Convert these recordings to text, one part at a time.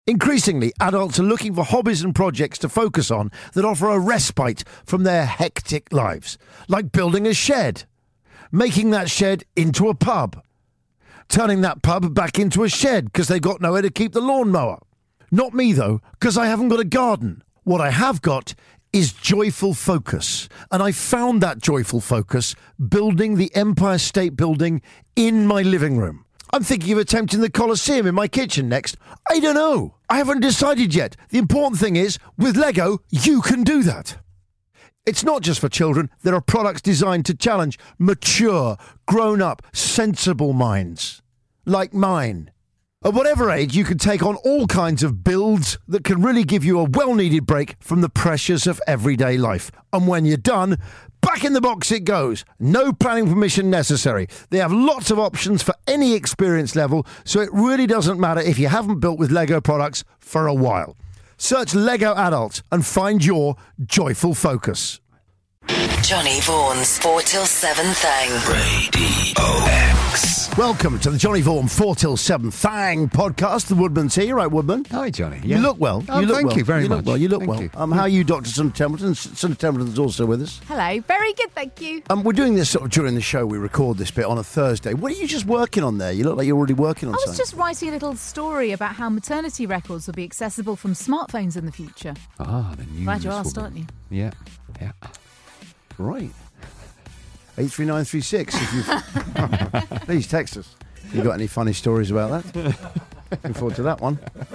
Increasingly, adults are looking for hobbies and projects to focus on that offer a respite from their hectic lives, like building a shed, making that shed into a pub, turning that pub back into a shed because they've got nowhere to keep the lawnmower. Not me, though, because I haven't got a garden. What I have got is joyful focus, and I found that joyful focus building the Empire State Building in my living room. I'm thinking of attempting the Colosseum in my kitchen next. I don't know. I haven't decided yet. The important thing is, with Lego, you can do that. It's not just for children. There are products designed to challenge mature, grown-up, sensible minds. Like mine. At whatever age, you can take on all kinds of builds that can really give you a well-needed break from the pressures of everyday life. And when you're done, back in the box it goes. No planning permission necessary. They have lots of options for any experience level, so it really doesn't matter if you haven't built with Lego products for a while. Search Lego Adult and find your joyful focus. Johnny Vaughan's 4 till 7 thing. Radio X. Welcome to the Johnny Vaughan 4 till 7 thang podcast. The Woodman's here, right, Woodman? Hi, Johnny. Yeah. You look well. Oh, thank you very much. You look Thank well. you. How are you, Dr. Sunday Templeton? Sunday Templeton's also with us. Hello, very good, thank you. We're doing this sort of during the show. We record this bit on a Thursday. What are you just working on there? You look like you're already working on I was something. just writing a little story about how maternity records will be accessible from smartphones in the future. Ah, the news. Glad you asked, aren't you? Yeah. Right. 83936. If you please text us. You got any funny stories about that? Looking forward to that one.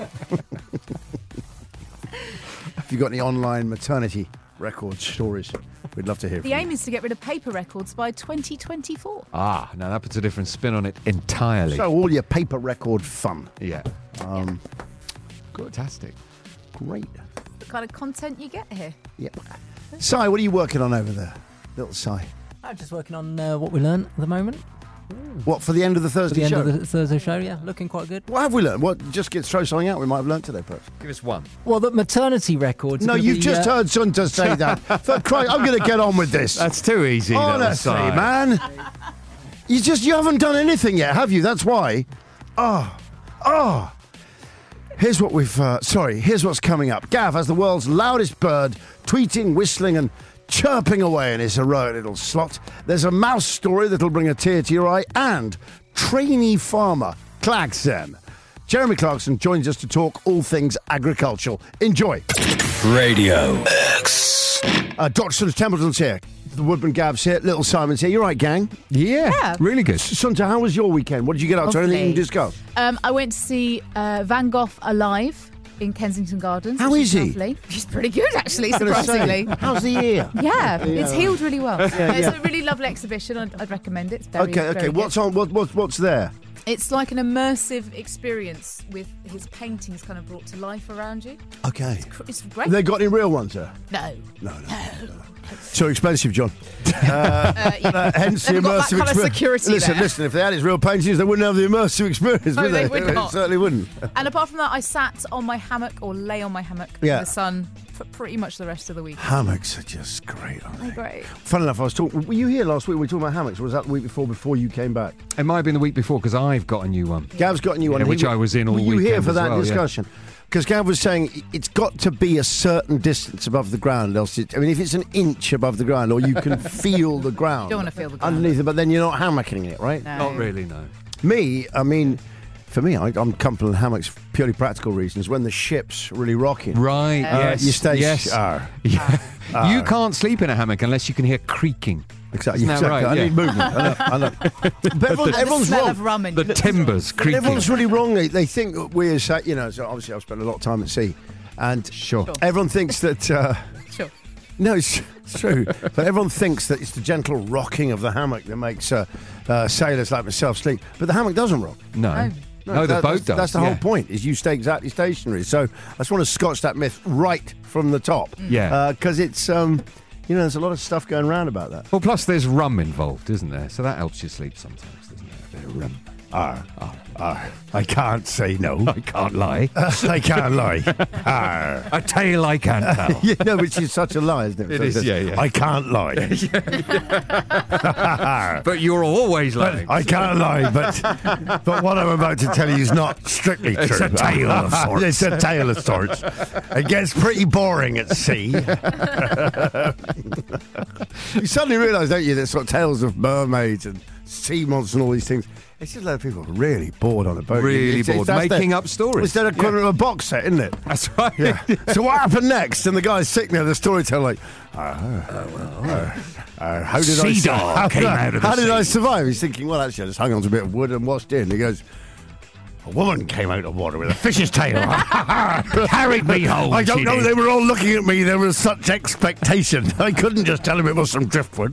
If you got any online maternity record stories, we'd love to hear from The you. aim is to get rid of paper records by 2024. Ah, now that puts a different spin on it entirely. So all your paper record fun. Yeah. Fantastic. Great. The kind of content you get here. Yeah. Si, what are you working on over there? Little Si. I'm just working on what we learned at the moment. What, for the end of the For Thursday the end show? of the Thursday show, yeah. Looking quite good. What have we learned? What? Just throw something out we might have learned today, perhaps. Give us one. Well, that maternity records... are No, gonna you've be, just heard Sunta say that. For Christ, I'm going to get on with this. That's too easy. Honestly, man. You haven't done anything yet, have you? That's why. Here's what here's what's coming up. Gav has the world's loudest bird, tweeting, whistling and chirping away in his heroic little slot. There's a mouse story that'll bring a tear to your eye, and trainee farmer Clarkson. Jeremy Clarkson joins us to talk all things agricultural. Enjoy. Radio X. Dr. Sunta Templeton's here. The Woodman Gav's here. Little Simon's here. You all right, gang? Yeah. Really good. Sunta, how was your weekend? What did you get up to? Anything you can discuss? I went to see Van Gogh alive in Kensington Gardens. How which is he? Lovely. He's pretty good, actually, I was gonna surprisingly. say, how's the ear? Yeah, it's healed really well. It's yeah. a really lovely exhibition. I'd recommend it. It's very, Okay. very good. What's on? What's there? It's like an immersive experience with his paintings kind of brought to life around you. Okay. It's great. Have they got any real ones there? No. Too expensive, John. Hence the They've got that immersive kind of experience. security Listen. If they had his real paintings, they wouldn't have the immersive experience, No, would they they? would not. Certainly wouldn't. And apart from that, I sat on my hammock or lay on my hammock in the sun for pretty much the rest of the week. Hammocks are just great, aren't they? Great. Fun enough, I was talking. Were you here last week? We were talking about hammocks. Or was that the week before you came back? It might have been the week before because I've got a new one. Gav's got a new one. which I was in all Were you here weekend for as that well, yeah. discussion? Because Gav was saying it's got to be a certain distance above the ground, else if it's an inch above the ground, or you can feel the ground. You don't want to feel the ground. underneath it, but then you're not hammocking it, right? No. Not really, no. For me, I'm comfortable in hammocks for purely practical reasons. When the ship's really rocking, Right, yes. you stay. Yes. You can't sleep in a hammock unless you can hear creaking. Exactly. Isn't that right? I Yeah. need movement. I know. But everyone's smell wrong. of rum in The your- timbers creaking. Everyone's really wrong. They think that we're, so obviously I've spent a lot of time at sea, and Sure. everyone thinks that. Sure. No, it's true. But everyone thinks that it's the gentle rocking of the hammock that makes sailors like myself sleep. But the hammock doesn't rock. No. No, the boat does. That's the whole point, is you stay exactly stationary. So I just want to scotch that myth right from the top. Yeah. Because it's, there's a lot of stuff going around about that. Well, plus there's rum involved, isn't there? So that helps you sleep sometimes, doesn't it? A bit of rum. I can't say no. I can't lie. I can't lie. A tale I can't tell. You know, which is such a lie, isn't it? It is, yeah. I can't lie. But you're always lying. I can't lie, but what I'm about to tell you is not strictly true. It's a tale of sorts. It's a tale of sorts. It gets pretty boring at sea. You suddenly realise, don't you, that sort of tales of mermaids and sea monsters and all these things. It's just a lot of people really bored on a boat. Really bored. Making up stories. It's that equivalent of a box set, isn't it? That's right. Yeah. So what happened next? And the guy's sitting there, the storyteller, like, how did Sea dog came out of the How did I sea. survive? He's thinking, well, actually, I just hung on to a bit of wood and watched in. He goes, a woman came out of water with a fish's tail. Carried me home. I don't she know. did. They were all looking at me. There was such expectation. I couldn't just tell him it was some driftwood.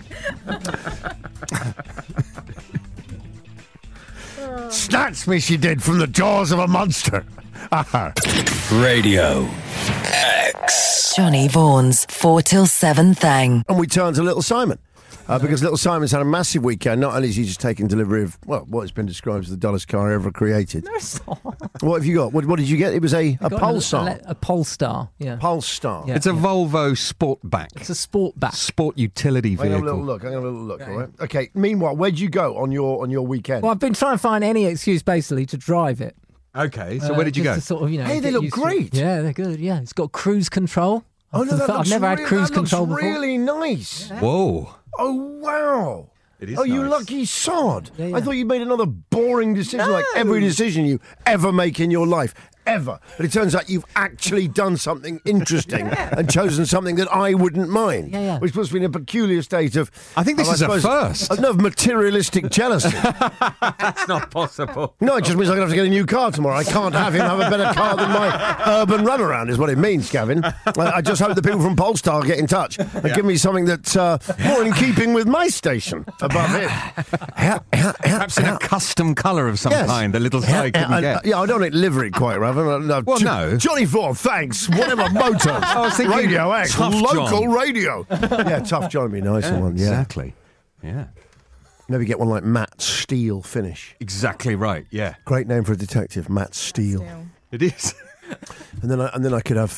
Snatched me, she did, from the jaws of a monster. Radio X. Johnny Vaughan's 4 till 7 thing. And we turn to Little Simon. Because Little Simon's had a massive weekend. Not only has he just taken delivery of, well, what has been described as the dullest car ever created. No, it's not. What have you got? What did you get? It was a Polestar. A Polestar, yeah. Polestar. Yeah. It's a Volvo Sportback. It's a Sportback. Sport utility I'm going to have a vehicle. little look. I'm going to have a little look, all right? Okay, meanwhile, where'd you go on your weekend? Well, I've been trying to find any excuse, basically, to drive it. Okay, so where did you just go? to sort of, Hey, they get look used to it. great. Yeah, they're good, yeah. It's got cruise control. Oh, no, that I've looks never had cruise that control looks before. really nice. Whoa. Oh, wow. It is Oh, you nice. lucky sod. Yeah, yeah. I thought you made another boring decision like every decision you ever make in your life. Ever. But it turns out you've actually done something interesting and chosen something that I wouldn't mind. Yeah, yeah. Which puts me in a peculiar state of... I think this is a suppose, first. of materialistic jealousy. That's not possible. No, it just means I'm going to have to get a new car tomorrow. I can't have him have a better car than my urban runaround, is what it means, Gavin. I just hope the people from Polestar get in touch and give me something that's more in keeping with my station above him. Perhaps in a custom colour of some Yes. kind, the little guy couldn't get. Yeah, I don't liver it quite right. Well, no. Johnny Vaughan, thanks. Whatever Motors. I was thinking Radio X, Tough local John. radio. Yeah, Tough John would be a nice one. Yeah. Exactly. Yeah. Maybe get one like Matt Steele finish. Exactly right. Yeah. Great name for a detective, Matt Steele. Still. It is. And then I could have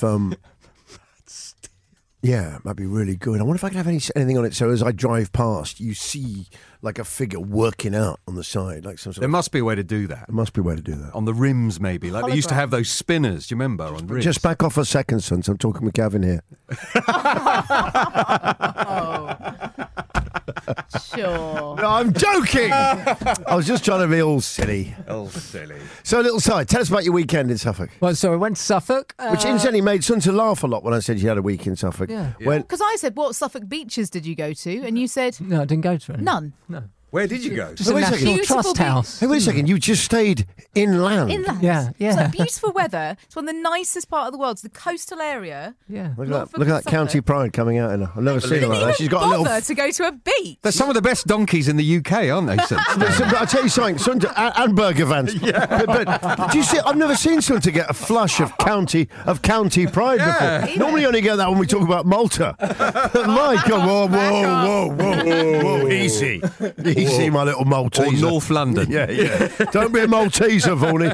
yeah, that'd be really good. I wonder if I can have anything on it so as I drive past, you see like a figure working out on the side, like some sort There of... must be a way to do that. There must be a way to do that. On the rims, maybe. Like they used to have those spinners, do you remember, on rims? Just back off a second, son. So I'm talking with Gavin here. Sure. No, I'm joking. I was just trying to be all silly. Oh, silly. So, Little Si, tell us about your weekend in Suffolk. Well, so I went to Suffolk. Which incidentally made Sun to laugh a lot when I said you had a week in Suffolk. Yeah. When, Because I said, what Suffolk beaches did you go to? And you said, No, I didn't go to it. none. No. Where did you go? Just a wait a second. National Beautiful Trust beach. house. hey, wait a second. You just stayed inland. Inland. Yeah, It's yeah. like beautiful weather. It's one of the nicest part of the world. It's the coastal area. Yeah. Look Not at for that Suffolk. County Pride coming out in her. I've never seen her Didn't like even that. She's got a bother little... to go to a beach. They're some of the best donkeys in the UK, aren't they? But I'll tell you something, Sunta and Burger Vans. But do you see? I've never seen Sunta get a flush of county pride before. Normally, you only get that when we talk about Malta. My God! Whoa! Easy, my little or Malteser. North London. Yeah. Don't be a Malteser, Vaughan.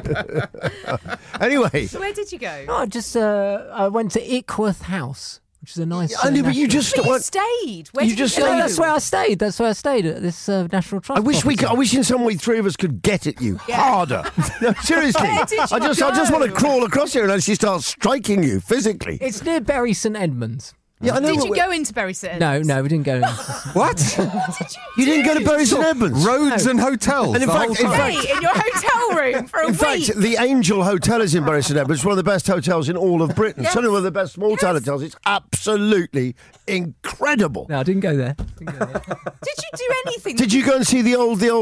Anyway, So where did you go? No, I just I went to Ickworth House, which is a nice. I know, but you national- just. But you what- stayed. Where You did just you go? stayed. That's where I stayed. That's where I stayed at this National Trust. I wish property. I wish in some way three of us could get at you harder. No, seriously, Where did you I just go? want to crawl across here and actually start striking you physically. It's near Bury St Edmunds. Yeah, I know. Did you go into Bury St No, Edmunds? no, we didn't go. In. What? You didn't go to Bury St Edmunds. Roads and hotels. And in the fact- whole in time. fact- Stay in your hotel room for a In week. fact, the Angel Hotel is in Bury St Edmunds. It's one of the best hotels in all of Britain. Yes. Certainly one of the best small town Yes. hotels. It's absolutely incredible. No, I didn't go there. Did you do anything? Did you go and see the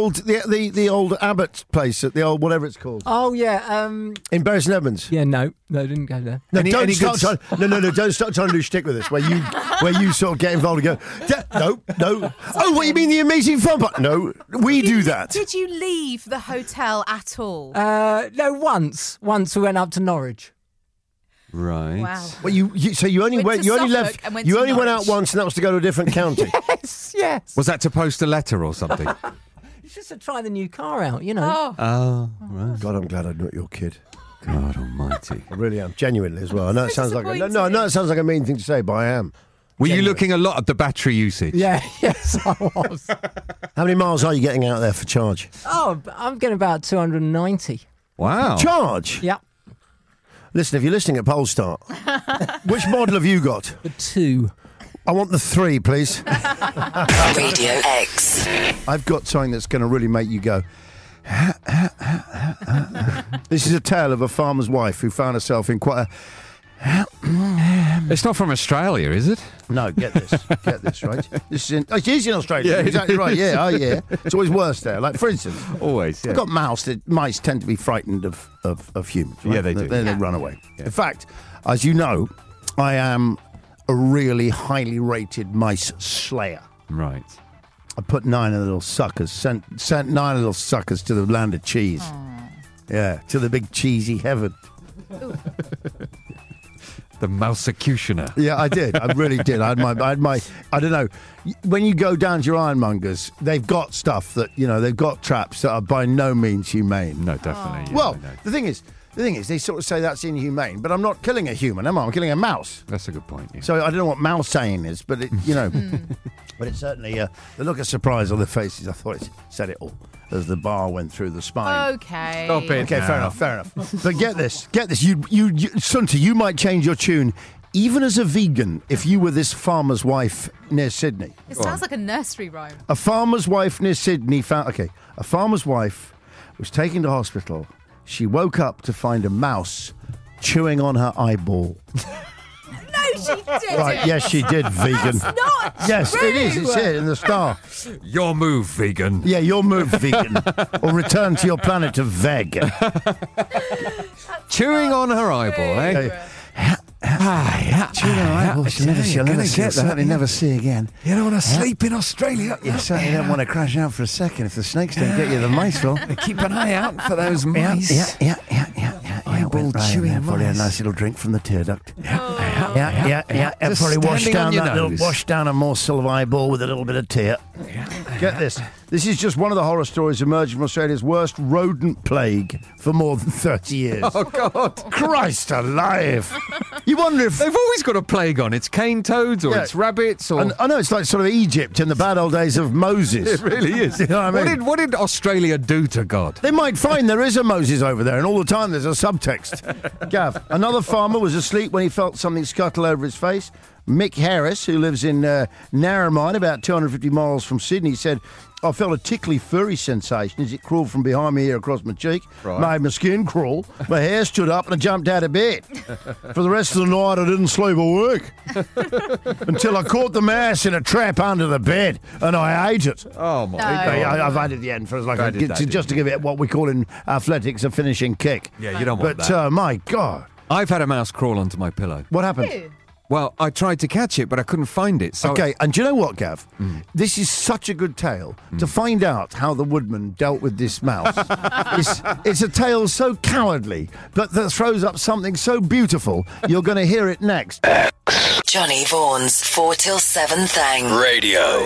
old Abbott place at the old whatever it's called Oh yeah, in Bury St Edmunds? yeah. No, I didn't go there. No, Any don't good start trying. No, don't start trying to do shtick with this. Where you sort of get involved and go, no. Oh, what you mean the amazing fun part? No, we do that. Did you leave the hotel at all? No, once we went up to Norwich. Right. Wow. Well, you only Went to you only Suffolk left. and went You to only went out Norwich. once, and that was to go to a different county. Yes. Was that to post a letter or something? It's just to try the new car out, you know. Oh, right. God, I'm glad I'm not your kid. God almighty. I really am, genuinely as well. I know it So sounds like I know disappointing. it sounds like a mean thing to say, but I am. Were you Genuinely. looking a lot at the battery usage? Yeah, yes, I was. How many miles are you getting out there for charge? Oh, I'm getting about 290. Wow. Charge? Yep. Listen, if you're listening at Polestar, which model have you got? The 2. I want the 3, please. Radio X. I've got something that's going to really make you go. This is a tale of a farmer's wife who found herself in quite a... It's not from Australia, is it? No, get this, right? This is it is in Australia. Yeah, it exactly is. right. Yeah, oh yeah. It's always worse there. Like, for instance, Always, yeah. I've got mice tend to be frightened of humans. Right? Yeah, they do. They run away. In fact, as you know, I am a really highly rated mice slayer. Right. I put 9 of the little suckers, sent 9 of the little suckers to the land of cheese. Yeah, to the big cheesy heaven. The Mousecutioner. Yeah, I did. I really did. I had my. I don't know. When you go down to your ironmongers, they've got stuff that they've got traps that are by no means humane. No, definitely. Yeah, Well, no. the thing is, they sort of say that's inhumane, but I'm not killing a human, am I? I'm killing a mouse. That's a good point. Yeah. So I don't know what mouse saying is, but but it's certainly the look of surprise on their faces. I thought it said it all as the bar went through the spine. Okay. Stop it. Okay, now. fair enough. But get this. You, Sunta, you might change your tune, even as a vegan, if you were this farmer's wife near Sydney. It sounds like a nursery rhyme. A farmer's wife near Sydney a farmer's wife was taken to hospital. She woke up to find a mouse chewing on her eyeball. No, she didn't. Right, yes, she did, vegan. It's not Yes, true. it is. It's here in the star. Your move, vegan. Yeah, your move, vegan. Or return to your planet of veg. Chewing on her eyeball, eh? She'll certainly never see again. You don't want to sleep in Australia. You certainly don't want to crash out for a second if the snakes don't get you. The mice will. Keep an eye out for those mice. Yeah. Eyeball chewing Probably a mice. nice little drink from the tear duct. Oh. Yeah. Just Probably standing on your nose. wash down a morsel of eyeball with a little bit of tear. Get this. This is just one of the horror stories emerging from Australia's worst rodent plague for more than 30 years. Oh, God. Christ alive! You wonder if... They've always got a plague on. It's cane toads or Yeah. it's rabbits or... And I know it's like sort of Egypt in the bad old days of Moses. It really is. You know what I mean? What did Australia do to God? They might find there is a Moses over there, and all the time there's a subtext. Gav, another farmer was asleep when he felt something scuttle over his face. Mick Harris, who lives in Narromine, about 250 miles from Sydney, said, I felt a tickly, furry sensation as it crawled from behind me here across my cheek. Right. Made my skin crawl. My hair stood up and I jumped out of bed. For the rest of the night, I didn't sleep or work. Until I caught the mouse in a trap under the bed and I ate it. Oh, my No. God. I've added the end for like I did that, just to give it what we call in athletics a finishing kick. Yeah, you don't want But that. my God, I've had a mouse crawl onto my pillow. what happened? Ew. Well, I tried to catch it, but I couldn't find it. So Okay, and do you know what, Gav? This is such a good tale to find out how the woodman dealt with this mouse. It's a tale so cowardly, but that throws up something so beautiful. You're going to hear it next. Johnny Vaughan's 4 till 7 thing. Radio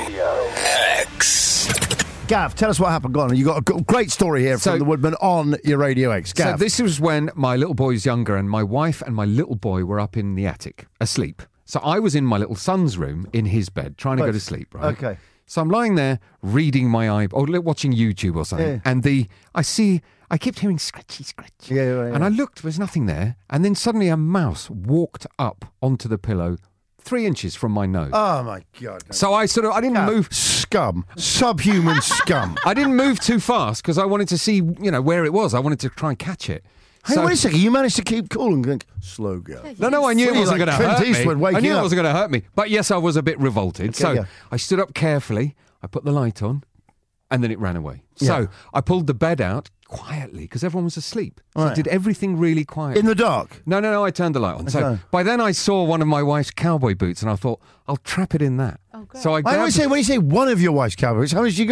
X. Gav, tell us what happened. Go on. You got a great story here So- from the woodman on your Radio X. So Gav. this was when my little boy's younger and my wife and my little boy were up in the attic, asleep. So I was in my little son's room in his bed, trying to go to sleep, right? Okay. So I'm lying there reading my or watching YouTube or something, Yeah. and I kept hearing scratchy. Yeah. And I looked, there was nothing there, and then suddenly a mouse walked up onto the pillow 3 inches from my nose. Oh, my God. So I didn't move. Scum. Subhuman scum. I didn't move too fast because I wanted to see, where it was. I wanted to try and catch it. Hey, So- wait a second. You managed to keep cool and think, slow go. No, I knew it Really wasn't like going to Clint hurt Eastwood me. I waking knew up. it wasn't going to hurt me. But yes, I was a bit revolted. So yeah. I stood up carefully, I put the light on, and then it ran away. Yeah. So I pulled the bed out quietly because everyone was asleep. So I Right. did everything really quietly. In the dark. No, I turned the light on. So Okay. by then I saw one of my wife's cowboy boots and I thought, I'll trap it in that. Oh, great. So I When grabbed... you say one of your wife's cowboys, how many has she got?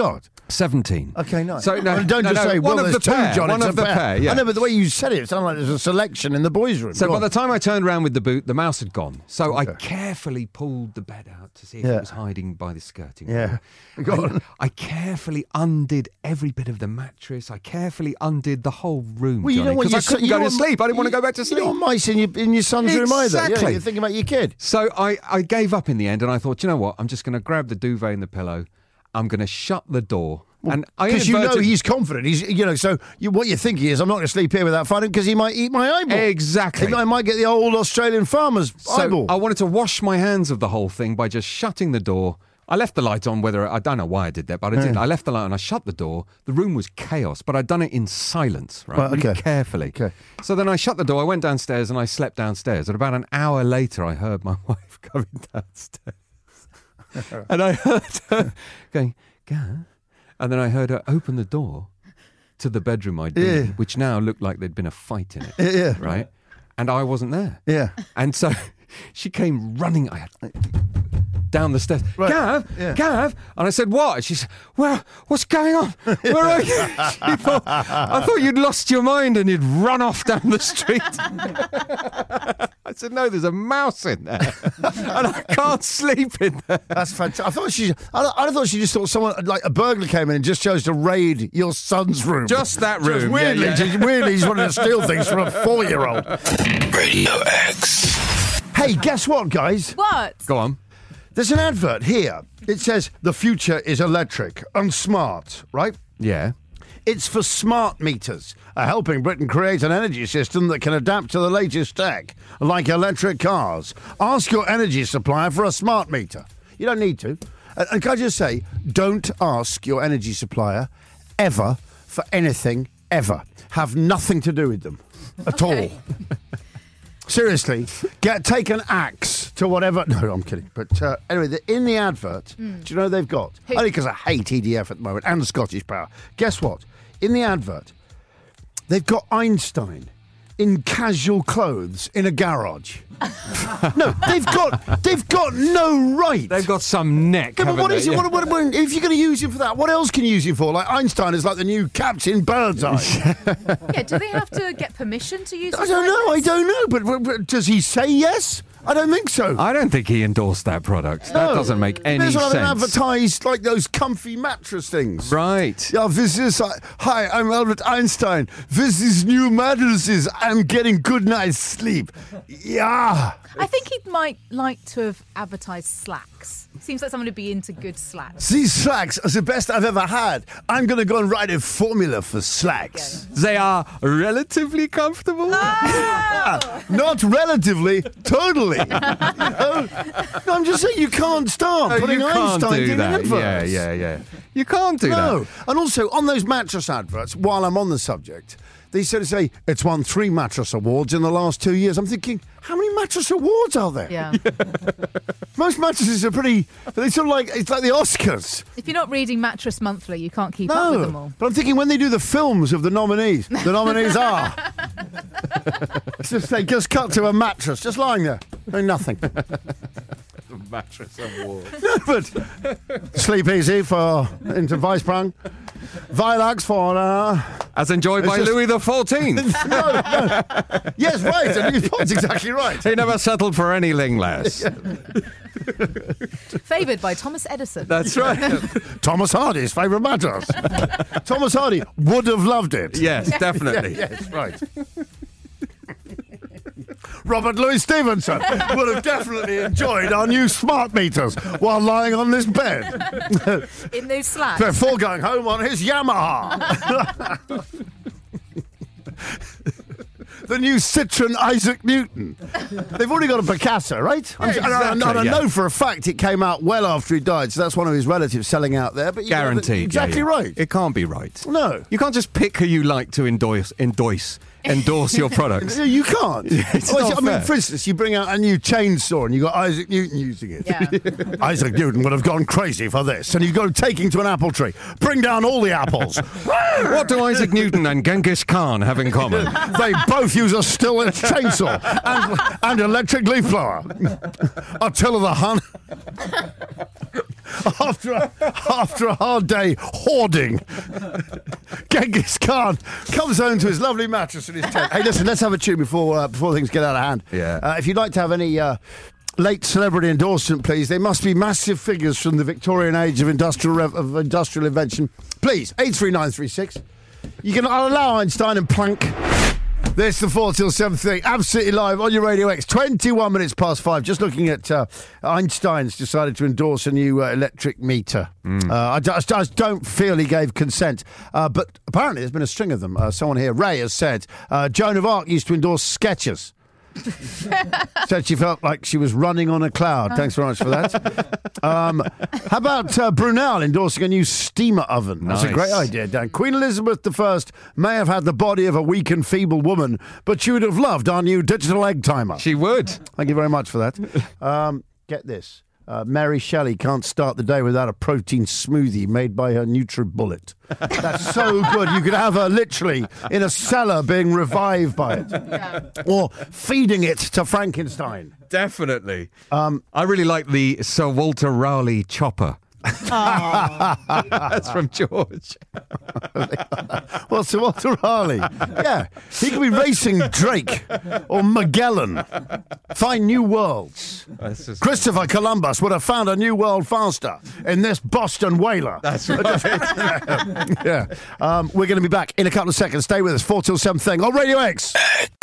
17. Okay, nice. So no, don't just say, well, one of there's the two, pair. John. One it's of a the pair. Yeah. I know, but the way you said it sounded like there's a selection in the boys' room. So Go by on. the time I turned around with the boot, the mouse had gone. So I carefully pulled the bed out to see if it was hiding by the skirting. Yeah. Go on. I carefully undid every bit of the mattress. I carefully undid the whole room, Well, you don't want because I couldn't go to sleep. I didn't want to go back to sleep. You don't want mice in your son's room either. Yeah, Exactly. you're thinking about your kid. So I gave up in the end, and I thought, you know what? I'm just going to grab the duvet and the pillow. I'm going to shut the door. And Because you know he's confident. He's, so what you're thinking is, I'm not going to sleep here without finding because he might eat my eyeball. Exactly. I might get the old Australian farmer's eyeball. I wanted to wash my hands of the whole thing by just shutting the door. I left the light on, I don't know why I did that, but I did. I left the light on, I shut the door. The room was chaos, but I'd done it in silence, right? Really carefully. Okay. So then I shut the door, I went downstairs and I slept downstairs. And about an hour later, I heard my wife coming downstairs. And I heard her going, Gav? And then I heard her open the door to the bedroom I'd been in, which now looked like there'd been a fight in it. Right? And I wasn't there. Yeah. And so she came running down the stairs. Gav? Gav? And I said, what? She said, what's going on? Where are you? She thought, I thought you'd lost your mind and you'd run off down the street. I said, no, there's a mouse in there. And I can't sleep in there. That's fantastic. I thought she just thought someone, like a burglar came in and just chose to raid your son's room. Just that room. Just weirdly, weirdly, he's wanted to steal things from a 4-year-old. Radio X. Hey, guess what, guys? What? Go on. There's an advert here. It says, the future is electric and smart, right? Yeah. It's for smart meters, helping Britain create an energy system that can adapt to the latest tech, like electric cars. Ask your energy supplier for a smart meter. You don't need to. And can I just say, don't ask your energy supplier ever for anything, ever. Have nothing to do with them at all. Seriously, take an axe to whatever. No, I'm kidding. But anyway, in the advert, do you know they've got? Only because I hate EDF at the moment and Scottish Power. Guess what? In the advert, they've got Einstein in casual clothes in a garage. No, they've got no right. They've got some neck. Yeah, but what is it? Yeah. What, if you're going to use him for that, what else can you use him for? Like Einstein is like the new Captain Birdseye. Yeah, do they have to get permission to use? I don't know. But does he say yes? I don't think so. I don't think he endorsed that product. No. That doesn't make any sense. There's advertised like those comfy mattress things. Right. Yeah, hi, I'm Albert Einstein. This is new mattresses. I'm getting good night's sleep. Yeah. I think he might like to have advertised slacks. Seems like someone who'd be into good slacks. These slacks are the best I've ever had. I'm going to go and write a formula for slacks. They are relatively comfortable. Oh! Not relatively, totally. No, I'm just saying you can't start putting Einstein in adverts. Yeah. You can't do that. No. And also, on those mattress adverts, while I'm on the subject, they sort of say, it's won 3 mattress awards in the last 2 years. I'm thinking, how many mattress awards are there? Yeah. Most mattresses are pretty, they sort of like, it's like the Oscars. If you're not reading Mattress Monthly, you can't keep up with them all. But I'm thinking when they do the films of the nominees are. They just cut to a mattress, just lying there, doing nothing. Mattress award. No, but Sleep Easy into Weissprung. Vilax for... As enjoyed by Louis XIV. no. Yes, right. That's exactly right. He never settled for any less. Favoured by Thomas Edison. That's right. Thomas Hardy's favourite mattress. Thomas Hardy would have loved it. Yes, definitely. Yes, right. Robert Louis Stevenson would have definitely enjoyed our new smart meters while lying on this bed. In those slacks. Before going home on his Yamaha. The new Citroen Isaac Newton. They've already got a Picasso, right? Yeah, exactly, I know for a fact it came out well after he died, so that's one of his relatives selling out there. But Guaranteed. Exactly right. It can't be right. No. You can't just pick who you like to endorse your products. You can't. It's not I mean, fair. for instance, you bring out a new chainsaw and you got Isaac Newton using it. Yeah. Isaac Newton would have gone crazy for this. And you go taking to an apple tree. Bring down all the apples. What do Isaac Newton and Genghis Khan have in common? They both use a still chainsaw and electric leaf blower. Attila the Hun. after a hard day hoarding, Genghis Khan comes home to his lovely mattress in his tent. Hey, listen, let's have a tune before things get out of hand. Yeah. If you'd like to have any late celebrity endorsement, please, they must be massive figures from the Victorian age of industrial invention. Please, 83936. I'll allow Einstein and Planck. This is the 4 till 7 thing, absolutely live on your Radio X, 21 minutes past 5. Just looking at Einstein's decided to endorse a new electric meter. I just don't feel he gave consent. But apparently there's been a string of them. Someone here, Ray, has said Joan of Arc used to endorse Skechers. Said she felt like she was running on a cloud. Thanks very much for that. How about Brunel endorsing a new steamer oven? That's a great idea, Dan. Queen Elizabeth I may have had the body of a weak and feeble woman, but she would have loved our new digital egg timer. She would. Thank you very much for that. Get this. Mary Shelley can't start the day without a protein smoothie made by her NutriBullet. That's so good. You could have her literally in a cellar being revived by it. Yeah. Or feeding it to Frankenstein. Definitely. I really like the Sir Walter Raleigh chopper. That's from George. Well, Sir Walter Raleigh. Yeah. He could be racing Drake or Magellan. Find new worlds. Christopher Columbus would have found a new world faster in this Boston whaler. That's right. Yeah. We're going to be back in a couple of seconds. Stay with us. 4 till 7 thing on Radio X.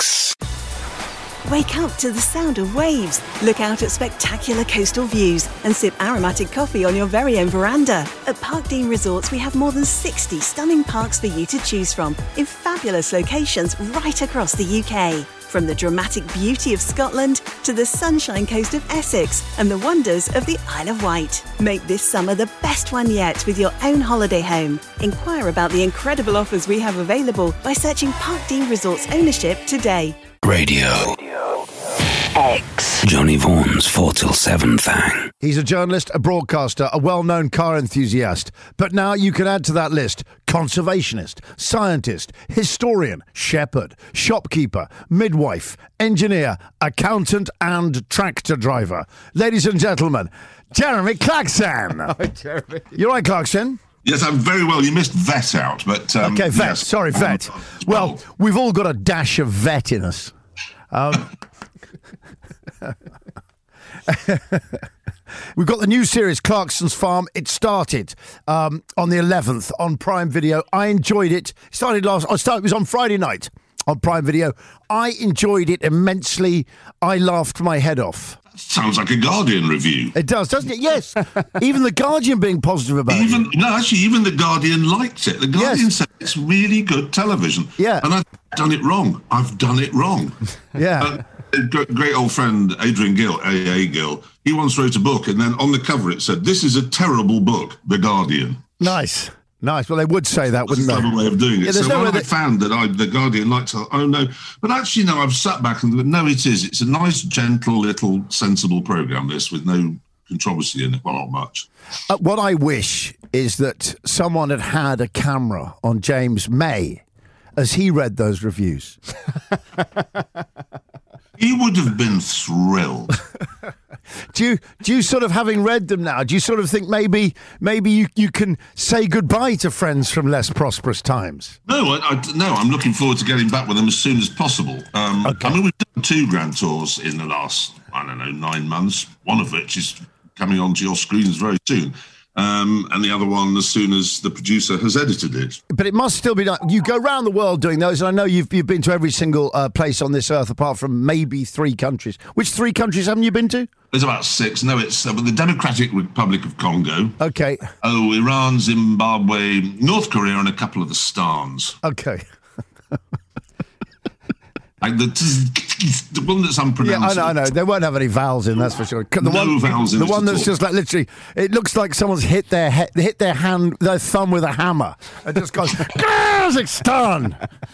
Wake up to the sound of waves, look out at spectacular coastal views and sip aromatic coffee on your very own veranda. At Parkdean Resorts, we have more than 60 stunning parks for you to choose from in fabulous locations right across the UK. From the dramatic beauty of Scotland to the sunshine coast of Essex and the wonders of the Isle of Wight. Make this summer the best one yet with your own holiday home. Inquire about the incredible offers we have available by searching Parkdean Resorts ownership today. Radio X. Johnny Vaughan's 4 till 7 thing. He's a journalist, a broadcaster, a well-known car enthusiast. But now you can add to that list conservationist, scientist, historian, shepherd, shopkeeper, midwife, engineer, accountant and tractor driver. Ladies and gentlemen, Jeremy Clarkson. Hi, Jeremy. You all right, Clarkson? Yes, I'm very well. You missed vet out, but... okay, vet. Yes. Sorry, vet. Well, we've all got a dash of vet in us. We've got the new series, Clarkson's Farm. It started on the 11th on Prime Video. I enjoyed it. It was on Friday night on Prime Video. I enjoyed it immensely. I laughed my head off. Sounds like a Guardian review. It does, doesn't it? Yes. Even the Guardian being positive about it. No, actually, even the Guardian liked it. The Guardian said it's really good television. Yeah. And I've done it wrong. Yeah. Great old friend Adrian Gill, A.A. Gill, he once wrote a book, and then on the cover it said, "This is a terrible book, The Guardian." Nice. Well, they would say that, wouldn't they? That's a clever way of doing it. Yeah, so when I found that the Guardian liked it, oh no. But actually, no, I've sat back and no, it is. It's a nice, gentle, little, sensible programme, this, with no controversy in it. Well, not much. What I wish is that someone had a camera on James May as he read those reviews. He would have been thrilled. Do you sort of, having read them now, do you sort of think maybe you can say goodbye to friends from less prosperous times? No, I'm looking forward to getting back with them as soon as possible. Okay. I mean, we've done 2 grand tours in the last, 9 months, one of which is coming onto your screens very soon. And the other one as soon as the producer has edited it. But it must still be done. You go around the world doing those, and I know you've been to every single place on this earth apart from maybe 3 countries. Which 3 countries haven't you been to? There's about 6. No, it's the Democratic Republic of Congo. Okay. Oh, Iran, Zimbabwe, North Korea, and a couple of the Stans. Okay. The one that's unpronounceable. Yeah, I know. They won't have any vowels in, that's for sure. Vowels in. The one that's just like literally, it looks like someone's hit their thumb with a hammer. It just goes, Kazakhstan!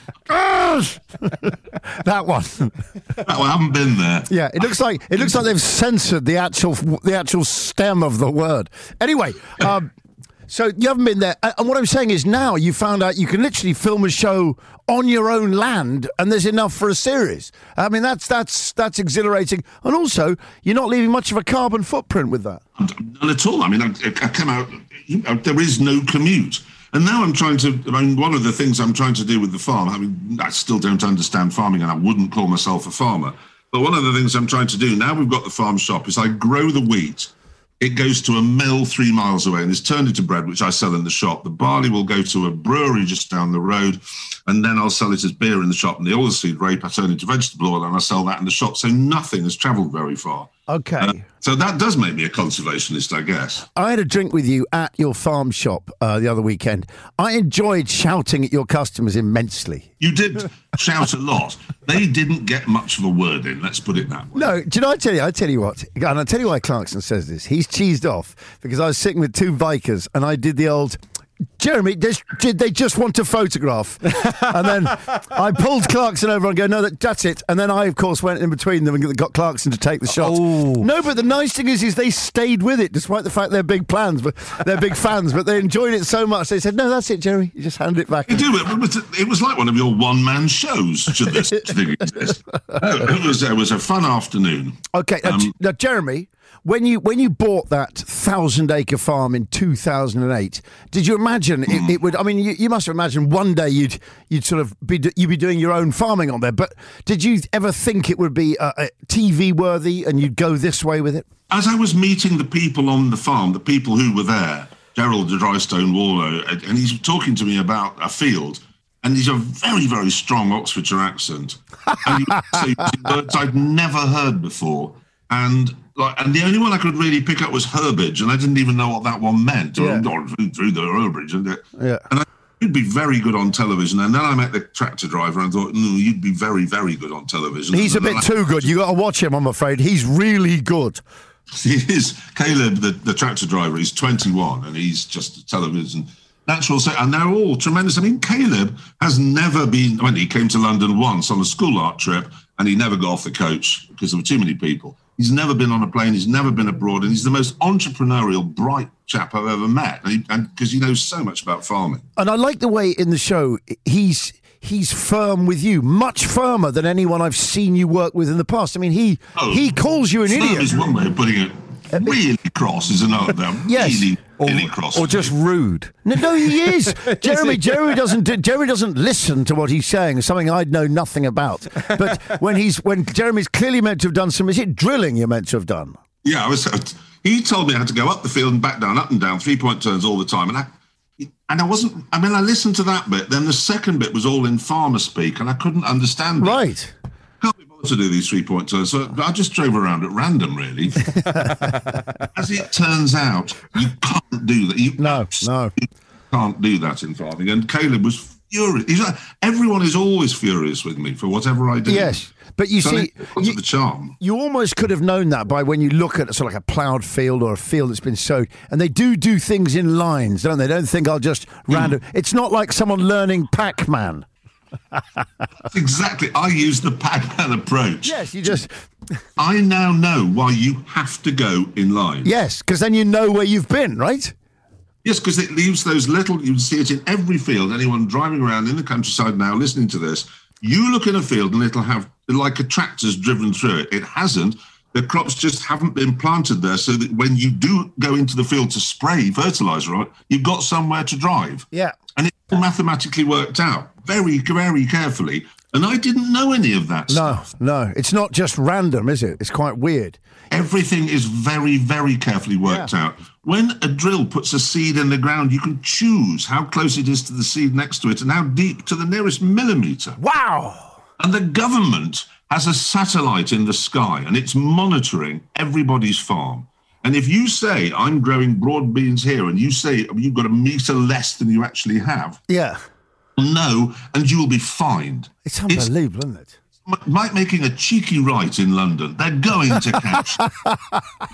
That one. I haven't been there. Yeah, it looks like they've censored the actual stem of the word. Anyway, So you haven't been there. And what I'm saying is now you found out you can literally film a show on your own land and there's enough for a series. I mean, that's exhilarating. And also, you're not leaving much of a carbon footprint with that. None at all. I mean, I come out, there is no commute. And now one of the things I'm trying to do with the farm, I mean, I still don't understand farming and I wouldn't call myself a farmer. But one of the things I'm trying to do, now we've got the farm shop, is I grow the wheat. It goes to a mill 3 miles away and is turned into bread, which I sell in the shop. The barley will go to a brewery just down the road, and then I'll sell it as beer in the shop. And the oilseed rape I turn into vegetable oil, and I sell that in the shop. So nothing has travelled very far. Okay. So that does make me a conservationist, I guess. I had a drink with you at your farm shop the other weekend. I enjoyed shouting at your customers immensely. You did shout a lot. They didn't get much of a word in, let's put it that way. No, do you know, I tell you what, and I'll tell you why Clarkson says this. He's cheesed off because I was sitting with two bikers and I did the old... Jeremy, did they just want to photograph? And then I pulled Clarkson over and go, no, that's it. And then I, of course, went in between them and got Clarkson to take the shot. Oh. No, but the nice thing is they stayed with it, despite the fact they're big fans, but they enjoyed it so much. They said, no, that's it, Jeremy. You just hand it back. You do it. It was like one of your one-man shows. Should this thing exist? It was a fun afternoon. Okay, now, Jeremy, when you bought that 1,000-acre farm in 2008, did you imagine it would? I mean, you must have imagined one day you'd sort of be doing your own farming on there. But did you ever think it would be TV worthy and you'd go this way with it? As I was meeting the people on the farm, the people who were there, Gerald de Drystone Warlow, and he's talking to me about a field. And he's a very, very strong Oxfordshire accent. And he would say words I'd never heard before. And the only one I could really pick up was herbage, and I didn't even know what that one meant. Yeah. Through the herbage. And you'd be very good on television. And then I met the tractor driver and thought, no, you'd be very, very good on television. He's a bit too good. You got to watch him, I'm afraid. He's really good. He is. Caleb, the tractor driver, he's 21, and he's just a television... natural set, and they're all tremendous. I mean, Caleb has never been... I mean, he came to London once on a school art trip, and he never got off the coach because there were too many people. He's never been on a plane. He's never been abroad, and he's the most entrepreneurial, bright chap I've ever met, and because he knows so much about farming. And I like the way in the show he's firm with you, much firmer than anyone I've seen you work with in the past. I mean, he calls you an idiot. Is one way of putting it. Really cross is another. Yes. Really cross. Or just rude. No, he is. Jeremy doesn't listen to what he's saying, something I'd know nothing about. But when Jeremy's clearly meant to have done is it drilling you're meant to have done? Yeah, he told me I had to go up the field and back down, up and down, 3-point turns all the time. And I wasn't, I mean, I listened to that bit, then the second bit was all in farmer speak, and I couldn't understand it. Right. Can't be bothered to do these 3-point turns, so I just drove around at random, really. As it turns out, you can't do that. No. Can't do that in farming. And Caleb was furious. Everyone is always furious with me for whatever I do. Yes. But you see, the charm. You almost could have known that by when you look at sort of like a ploughed field or a field that's been sowed, and they do things in lines, don't they? Don't think I'll just random. It's not like someone learning Pac-Man. Exactly. I use the Pac-Man approach. Yes, you just... I now know why you have to go in line. Yes, because then you know where you've been, right? Yes, because it leaves those little... You see it in every field. Anyone driving around in the countryside now listening to this, you look in a field and it'll have, like a tractor's driven through it. It hasn't. The crops just haven't been planted there, so that when you do go into the field to spray fertiliser on it, you've got somewhere to drive. Yeah. And it's all mathematically worked out very, very carefully. And I didn't know any of that stuff. No. It's not just random, is it? It's quite weird. Everything is very, very carefully worked out. When a drill puts a seed in the ground, you can choose how close it is to the seed next to it and how deep to the nearest millimetre. Wow! And the government has a satellite in the sky and it's monitoring everybody's farm. And if you say, I'm growing broad beans here, and you say you've got a metre less than you actually have, no, and you will be fined. It's unbelievable, isn't it? Like making a cheeky right in London. They're going to catch.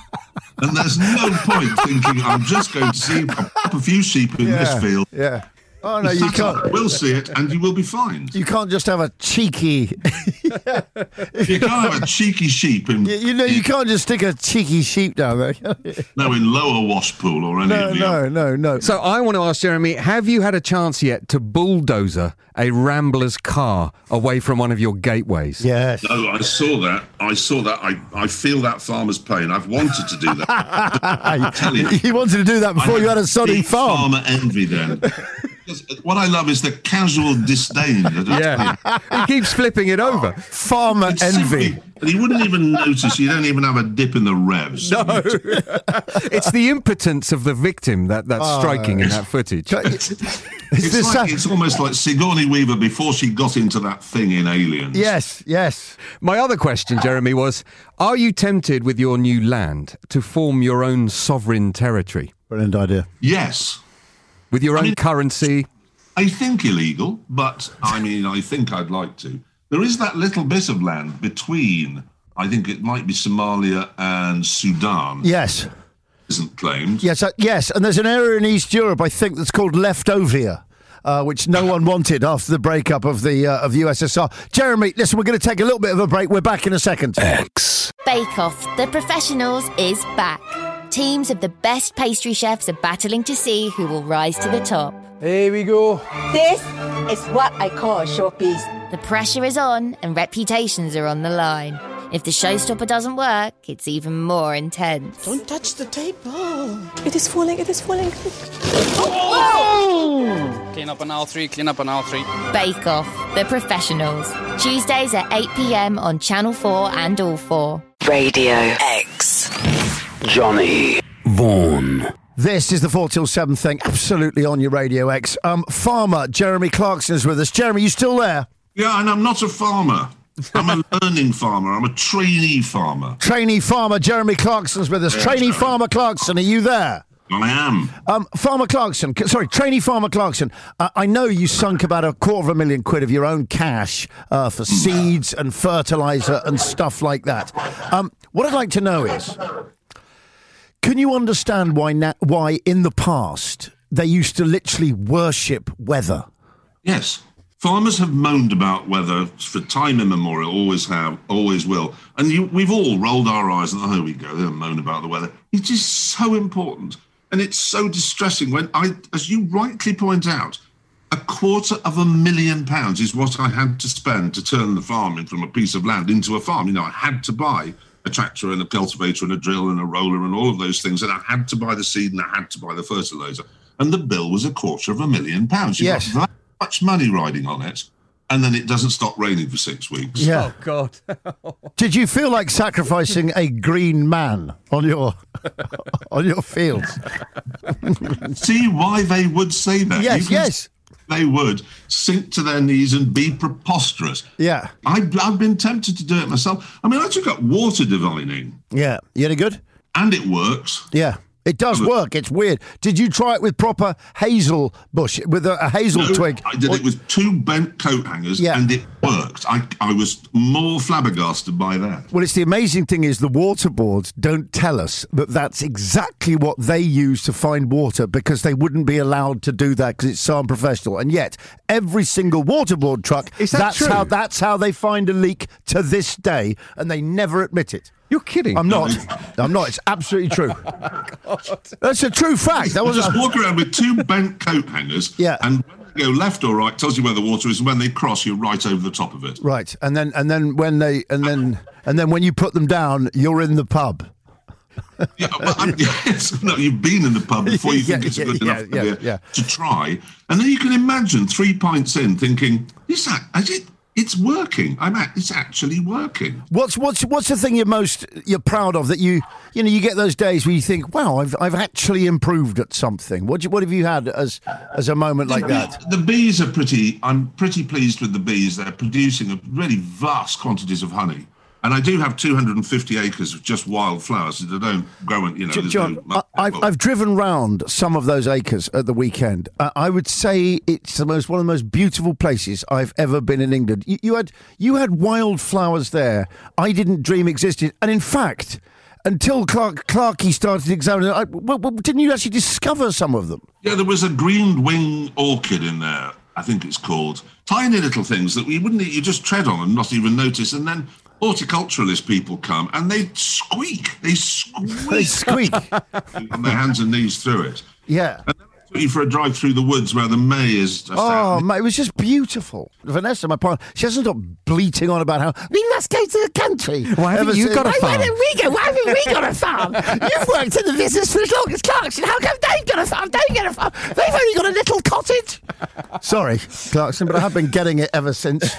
And there's no point thinking, I'm just going to see a few sheep in this field. Yeah. Oh, no, you can't. We'll see it, and you will be fined. You can't just have a cheeky... You can't have a cheeky sheep in... You can't just stick a cheeky sheep down there. No, in Lower Washpool or any of the... No. So I want to ask Jeremy, have you had a chance yet to bulldozer a Rambler's car away from one of your gateways? Yes. No, I saw that. I feel that farmer's pain. I've wanted to do that. I tell you. You wanted to do that before you had a sunny farm. Farmer envy then. What I love is the casual disdain. Yeah, he keeps flipping it over. Farmer envy. And you wouldn't even notice. You don't even have a dip in the revs. No, it's the impotence of the victim that's striking in that footage. It's almost like Sigourney Weaver before she got into that thing in Aliens. Yes. My other question, Jeremy, was: are you tempted with your new land to form your own sovereign territory? Brilliant idea. Yes. With your own currency? I think illegal, but I think I'd like to. There is that little bit of land between, I think it might be Somalia and Sudan. Yes. Isn't claimed. Yes, and there's an area in East Europe, I think, that's called Leftovia, which no one wanted after the breakup of the USSR. Jeremy, listen, we're going to take a little bit of a break. We're back in a second. X. Bake Off, The Professionals is back. Teams of the best pastry chefs are battling to see who will rise to the top. Here we go. This is what I call a showpiece. The pressure is on and reputations are on the line. If the showstopper doesn't work, it's even more intense. Don't touch the table. It is falling. Clean up on aisle 3, Bake Off, The Professionals. Tuesdays at 8 p.m. on Channel 4 and All 4. Radio X. Johnny Vaughan. This is the 4 till 7 thing, absolutely on your Radio X. Farmer Jeremy Clarkson is with us. Jeremy, you still there? Yeah, and I'm not a farmer. I'm a learning farmer. I'm a trainee farmer. Trainee farmer Jeremy Clarkson's with us. Yeah, trainee farmer Clarkson, are you there? I am. Trainee Farmer Clarkson, I know you sunk about £250,000 of your own cash for seeds and fertiliser and stuff like that. What I'd like to know is, can you understand why in the past they used to literally worship weather? Yes. Farmers have moaned about weather for time immemorial, always have, always will. And we've all rolled our eyes and, oh, we go, they'll moan about the weather. It is so important. And it's so distressing when as you rightly point out, £250,000 is what I had to spend to turn the farm from a piece of land into a farm. I had to buy a tractor and a cultivator and a drill and a roller and all of those things. And I had to buy the seed and I had to buy the fertiliser. And the bill was £250,000. Yes. You've got that much money riding on it. And then it doesn't stop raining for 6 weeks. Yeah. Oh, God. Did you feel like sacrificing a green man on your fields? See why they would say that? Yes. They would sink to their knees and be preposterous. Yeah. I've been tempted to do it myself. I took up water divining. Yeah. You any good? And it works. Yeah. It does work. It's weird. Did you try it with proper hazel bush, with a hazel twig? I did it with 2 bent coat hangers, and it worked. I was more flabbergasted by that. Well, it's the amazing thing is the water boards don't tell us that that's exactly what they use to find water, because they wouldn't be allowed to do that because it's so unprofessional. And yet, every single waterboard truck, that's how they find a leak to this day, and they never admit it. You're kidding. I'm not. It's absolutely true. That's a true fact. That was just walk around with 2 bent coat hangers. Yeah. And when they go left or right, tells you where the water is, and when they cross, you're right over the top of it. Right. And then when you put them down, you're in the pub. Yeah, no, you've been in the pub before you think it's good enough to try. And then you can imagine 3 pints in thinking, it's working. It's actually working. What's the thing you're proud of that you get those days where you think, wow, I've actually improved at something? What have you had as a moment like that? The bees are I'm pretty pleased with the bees. They're producing a really vast quantities of honey. And I do have 250 acres of just wild flowers that don't grow in, John, I've driven round some of those acres at the weekend. I would say it's one of the most beautiful places I've ever been in England. You had wildflowers there I didn't dream existed. And in fact, until Clarkey started examining. Didn't you actually discover some of them? Yeah, there was a green wing orchid in there, I think it's called. Tiny little things that you just tread on and not even notice. And then horticulturalist people come and they squeak. They squeak on their hands and knees through it. Yeah. And you for a drive through the woods where the May is. Oh, mate, it was just beautiful. Vanessa, my partner, she hasn't stopped bleating on about how we must go to the country. Why haven't you got a farm? Why haven't we got a farm? You've worked in the business for as long as Clarkson. How come they've got a farm? Don't get a farm. They've only got a little cottage. Sorry, Clarkson, but I have been getting it ever since.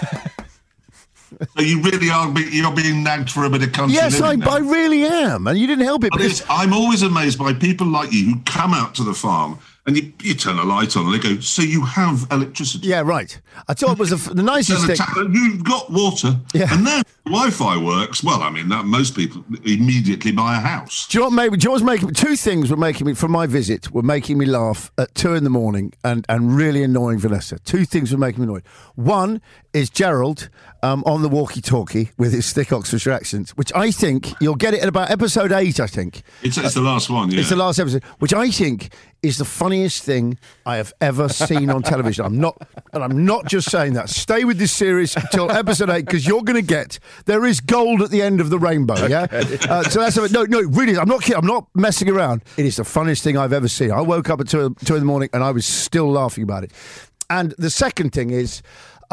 So you really are you're being nagged for a bit of country. Yes, I really am, and you didn't help it. Because I'm always amazed by people like you who come out to the farm and you turn a light on and they go, so you have electricity. Yeah, right. I thought it was the nicest thing. You've got water, and then Wi-Fi works. Well, I mean, that most people immediately buy a house. Do you know what was making me? Two things were making me, from my visit, were making me laugh at 2 a.m. and really annoying Vanessa. 2 things were making me annoyed. One is Gerald on the walkie-talkie with his thick Oxfordshire accent, which I think you'll get it at about episode 8, I think. It's the last one, yeah. It's the last episode, which I think is the funniest thing I have ever seen on television. I'm not just saying that. Stay with this series until episode 8, because you're going to get, there is gold at the end of the rainbow, yeah? So that's, no, really, I'm not kidding, I'm not messing around. It is the funniest thing I've ever seen. I woke up at 2 a.m. and I was still laughing about it. And the second thing is,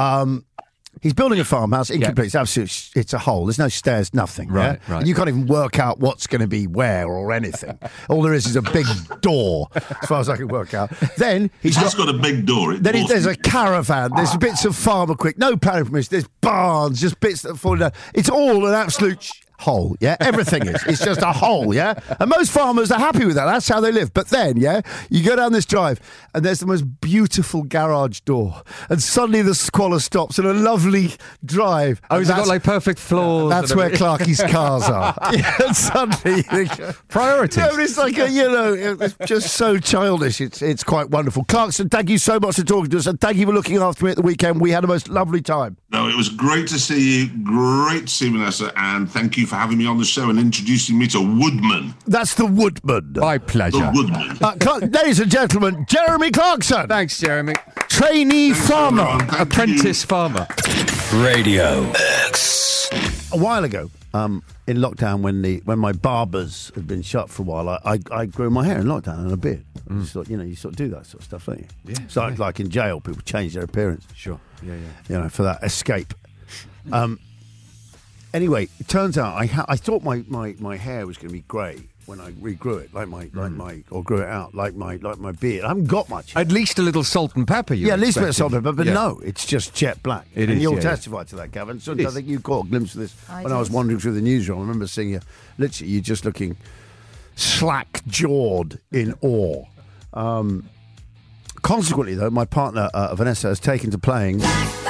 he's building a farmhouse, incomplete. It's absolutely, it's a hole. There's no stairs, nothing. Right. And you can't even work out what's going to be where or anything. All there is a big door, as far as I can work out. Then he's got a big door. Then there's a caravan. There's bits of farmer quick. No planning permission. There's barns, just bits that fall down. It's all an absolute hole, yeah? Everything is. It's just a hole, yeah? And most farmers are happy with that. That's how they live. But then, yeah, you go down this drive and there's the most beautiful garage door. And suddenly the squalor stops and a lovely drive. Oh, it's got like perfect floors. That's where Clarkie's cars are. Yeah, and suddenly... Priorities. No, it's like, it's just so childish. It's quite wonderful. Clarkson, thank you so much for talking to us, and thank you for looking after me at the weekend. We had a most lovely time. No, it was great to see you. Great to see Vanessa, and thank you for having me on the show and introducing me to Woodman. That's the Woodman. My pleasure. The Woodman. Ladies and gentlemen, Jeremy Clarkson. Thanks, Jeremy. Trainee farmer. Apprentice farmer. Radio X. A while ago, in lockdown, when my barbers had been shut for a while, I grew my hair in lockdown and a beard. You sort of do that sort of stuff, don't you? Yeah. So like in jail, people change their appearance. Sure. Yeah. You know, for that escape. Anyway, it turns out I thought my hair was going to be grey when I regrew it, or grew it out like my beard. I haven't got much. At least a little salt and pepper. At least a bit of salt and pepper, but no, it's just jet black. It and is, you'll testify to that, Gavin. So I think you caught a glimpse of this when I was wandering through the newsroom. I remember seeing you, literally, you just looking slack-jawed in awe. Consequently, though, my partner Vanessa has taken to playing.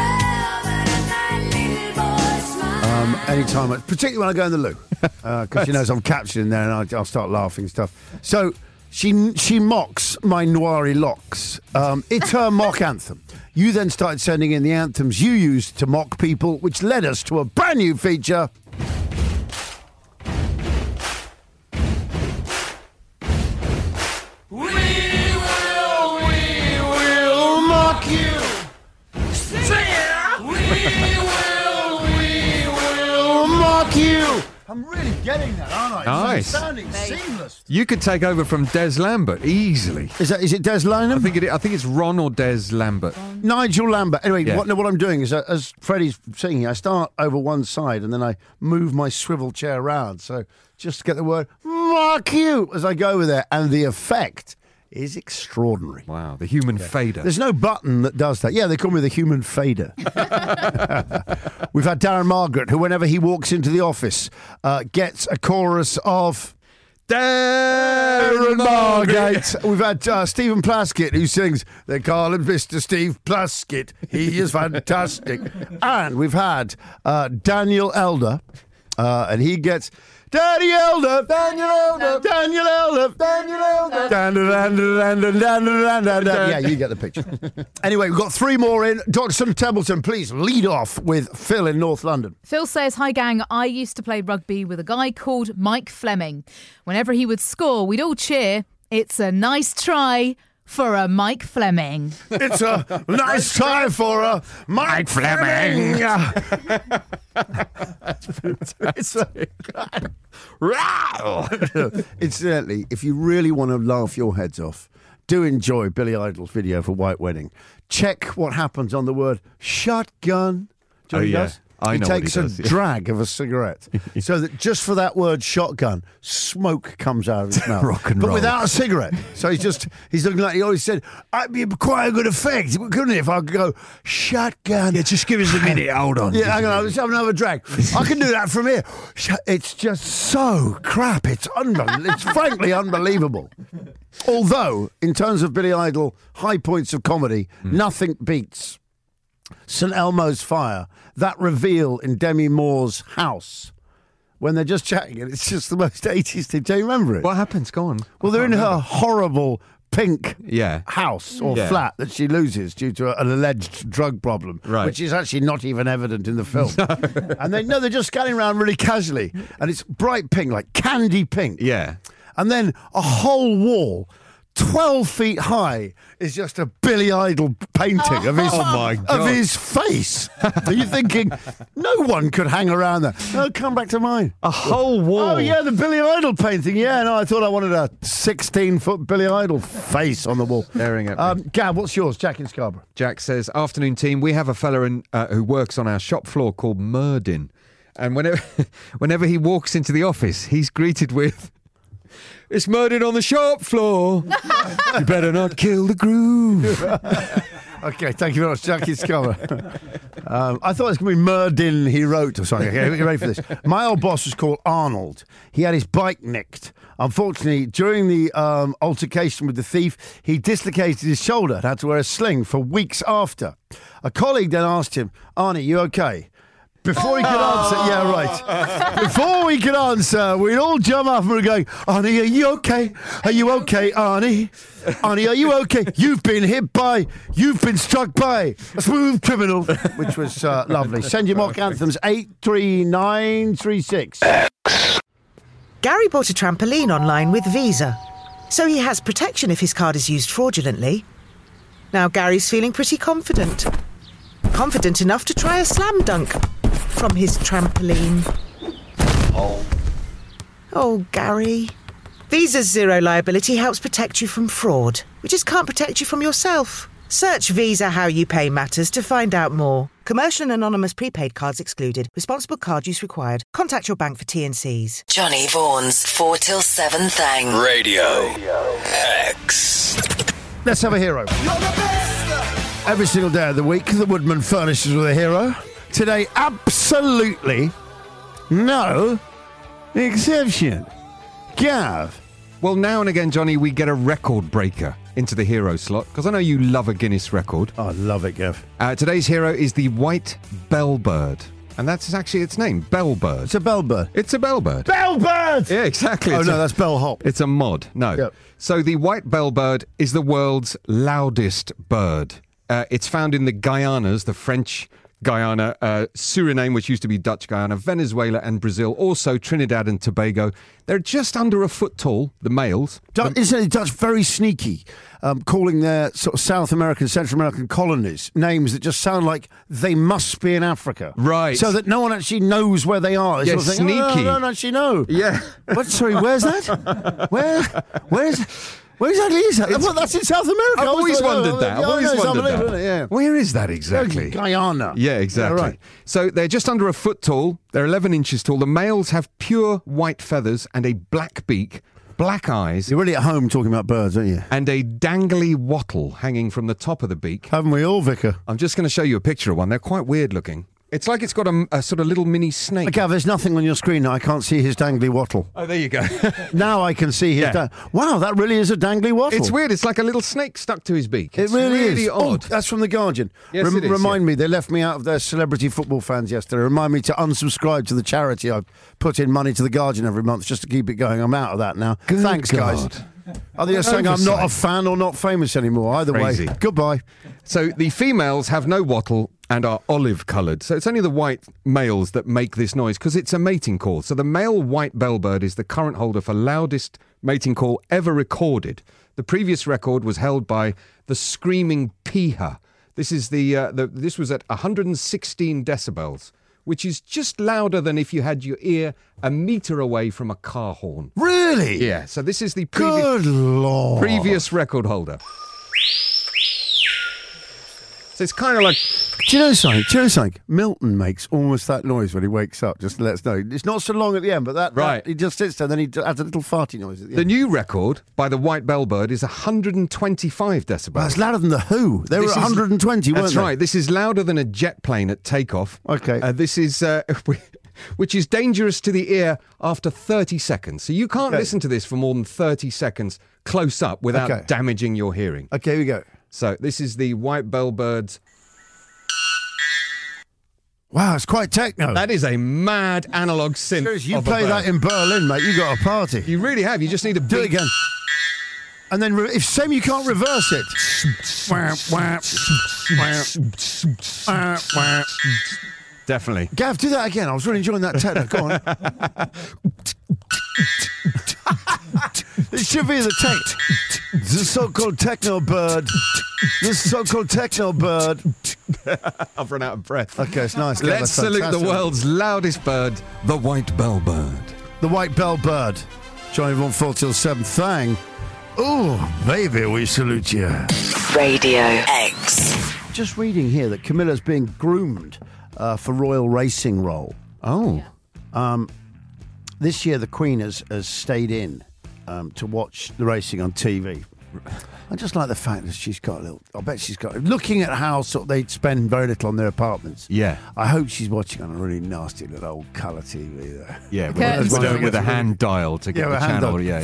Anytime, particularly when I go in the loo, because she knows I'm captured in there and I'll start laughing and stuff. So she mocks my noiry locks. It's her mock anthem. You then started sending in the anthems you used to mock people, which led us to a brand new feature. We will mock you. You. I'm really getting that, aren't I? Nice. It's sounding seamless. You could take over from Des Lambert easily. Is it Des Lambert? I think it's Ron or Des Lambert. Nigel Lambert. Anyway, what I'm doing is, as Freddie's singing, I start over one side and then I move my swivel chair around. So just to get the word "mock you" as I go over there, and the effect is extraordinary. Wow, the human fader. There's no button that does that. Yeah, they call me the human fader. We've had Darren Margaret, who whenever he walks into the office gets a chorus of Darren Margate. We've had Stephen Plaskett, who sings, they call him Mr. Steve Plaskett. He is fantastic. And we've had Daniel Elder, And he gets Daniel Elder, Daniel Elder, Daniel Elder, Daniel Elder. Yeah, you get the picture. Anyway, we've got 3 more in. Dr. Templeton, please lead off with Phil in North London. Phil says, "Hi gang, I used to play rugby with a guy called Mike Fleming. Whenever he would score, we'd all cheer, 'It's a nice try for a Mike Fleming.'" It's a nice try for a Mike Fleming. Incidentally, if you really want to laugh your heads off, do enjoy Billy Idol's video for White Wedding. Check what happens on the word shotgun. Do you know what he does? He takes a drag of a cigarette so that just for that word shotgun, smoke comes out of his mouth. Rock and but roll. without a cigarette. So he's looking like he always said, "I'd be quite a good effect, couldn't it, if I could go shotgun?" Yeah, just give us a minute. Hold on. Yeah, hang on, let's have another drag. I can do that from here. It's just so crap. It's frankly unbelievable. Although, in terms of Billy Idol, high points of comedy, nothing beats St Elmo's Fire, that reveal in Demi Moore's house when they're just chatting, and it's just the most 80s thing. Do you remember it? What happens? Go on. Well, they're in her horrible pink Yeah. house or Yeah. flat that she loses due to an alleged drug problem, Right. which is actually not even evident in the film. And they're just scanning around really casually, and it's bright pink, like candy pink. Yeah. And then a whole wall, 12 feet high, is just a Billy Idol painting of his, Oh, my God. of his face. Are you thinking, no one could hang around there? No, come back to mine. A whole wall. Oh, yeah, the Billy Idol painting. Yeah, no, I thought I wanted a 16-foot Billy Idol face on the wall. Staring at me. Gab, what's yours? Jack in Scarborough. Jack says, "Afternoon team, we have a fella who works on our shop floor called Murdin. And whenever he walks into the office, he's greeted with, 'It's Murdin on the shop floor. You better not kill the groove.'" Okay, thank you very much, Jack in Scarborough. I thought it was going to be Murdin he wrote or something. Okay, you ready for this? My old boss was called Arnold. He had his bike nicked. Unfortunately, during the altercation with the thief, he dislocated his shoulder and had to wear a sling for weeks after. A colleague then asked him, "Arnie, you okay?" Before he could answer, yeah, right. Before he could answer, we'd all jump up and we're going, "Arnie, are you okay? Are you okay, Arnie? Arnie, are you okay? You've been struck by a smooth criminal," which was lovely. Send your mock anthems 83936. Gary bought a trampoline online with Visa, so he has protection if his card is used fraudulently. Now Gary's feeling pretty confident. Confident enough to try a slam dunk from his trampoline. Oh, Gary. Visa's zero liability helps protect you from fraud. We just can't protect you from yourself. Search Visa How You Pay Matters to find out more. Commercial and anonymous prepaid cards excluded. Responsible card use required. Contact your bank for T&Cs. Johnny Vaughan's 4 till 7 thing. Radio X. Let's have a hero. Every single day of the week, the Woodman furnishes with a hero. Today, absolutely no exception. Gav. Well, now and again, Johnny, we get a record breaker into the hero slot, because I know you love a Guinness record. I love it, Gav. Today's hero is the white bellbird. And that's actually its name, bellbird. It's a bellbird. It's a bellbird. Bellbird! Yeah, exactly. Oh, no, that's bellhop. It's a mod. No. Yep. So the white bellbird is the world's loudest bird. It's found in the Guyanas, the French Guyana, Suriname, which used to be Dutch Guyana, Venezuela and Brazil, also Trinidad and Tobago. They're just under a foot tall, the males. Isn't it Dutch very sneaky, calling their sort of South American, Central American colonies names that just sound like they must be in Africa? Right. So that no one actually knows where they are. They Yeah, sort of think, sneaky. I don't actually know. Yeah. What? Sorry, where's that? Where exactly is that? Well, that's in South America. I've always wondered that. I've always it's wondered unbelievable, that. isn't it? Yeah. Where is that exactly? Guyana. Yeah, exactly. Yeah, right. So they're just under a foot tall. They're 11 inches tall. The males have pure white feathers and a black beak, black eyes. You're really at home talking about birds, aren't you? And a dangly wattle hanging from the top of the beak. Haven't we all, Vicar? I'm just going to show you a picture of one. They're quite weird looking. It's like it's got a sort of little mini snake. Gav, there's nothing on your screen now. I can't see his dangly wattle. Oh, there you go. Now I can see his... Wow, that really is a dangly wattle. It's weird. It's like a little snake stuck to his beak. It really is. Odd. Oh, that's from The Guardian. Yes, it is, Remind me, they left me out of their celebrity football fans yesterday. Remind me to unsubscribe to the charity. I put in money to The Guardian every month just to keep it going. I'm out of that now. Good Thanks, God. guys. I think you're saying I'm not a fan or not famous anymore. Either Crazy. way, goodbye. So the females have no wattle and are olive-coloured. So it's only the white males that make this noise because it's a mating call. So the male white bellbird is the current holder for loudest mating call ever recorded. The previous record was held by the screaming piha. This is this was at 116 decibels, which is just louder than if you had your ear a metre away from a car horn. Really? Yeah. So this is the Good Lord. previous record holder. So it's kind of like... Do you know something? Milton makes almost that noise when he wakes up, just to let us know. It's not so long at the end, but that he just sits there, then he adds a little farty noise at the end. The new record by the white bellbird is 125 decibels. Well, that's louder than the Who. They were at 120, weren't they? That's right. This is louder than a jet plane at takeoff. Okay. This is... which is dangerous to the ear after 30 seconds. So you can't listen to this for more than 30 seconds close up without damaging your hearing. Okay, here we go. So this is the white bellbird's... Wow, it's quite techno. That is a mad analogue synth. Seriously, you play that in Berlin, mate, you got a party. You really have. You just need to do it again. And then if same, you can't reverse it. Definitely. Gav, do that again. I was really enjoying that techno. Go on. It should be the tech. The so-called techno bird. The so-called techno bird. I've run out of breath. Okay, it's nice. Let's salute the world's loudest bird, the white bellbird. The white bellbird. Johnny Vaughan 4 till 7. Thang. Oh, baby, we salute you. Radio X. Just reading here that Camilla's being groomed for Royal Racing role. Oh. This year the Queen has stayed in to watch the racing on TV. I just like the fact that she's got a little... I bet she's got... Looking at how sort of they spend very little on their apartments. Yeah. I hope she's watching on a really nasty little old colour TV there. Yeah, with a hand dial to get the channel. Yeah.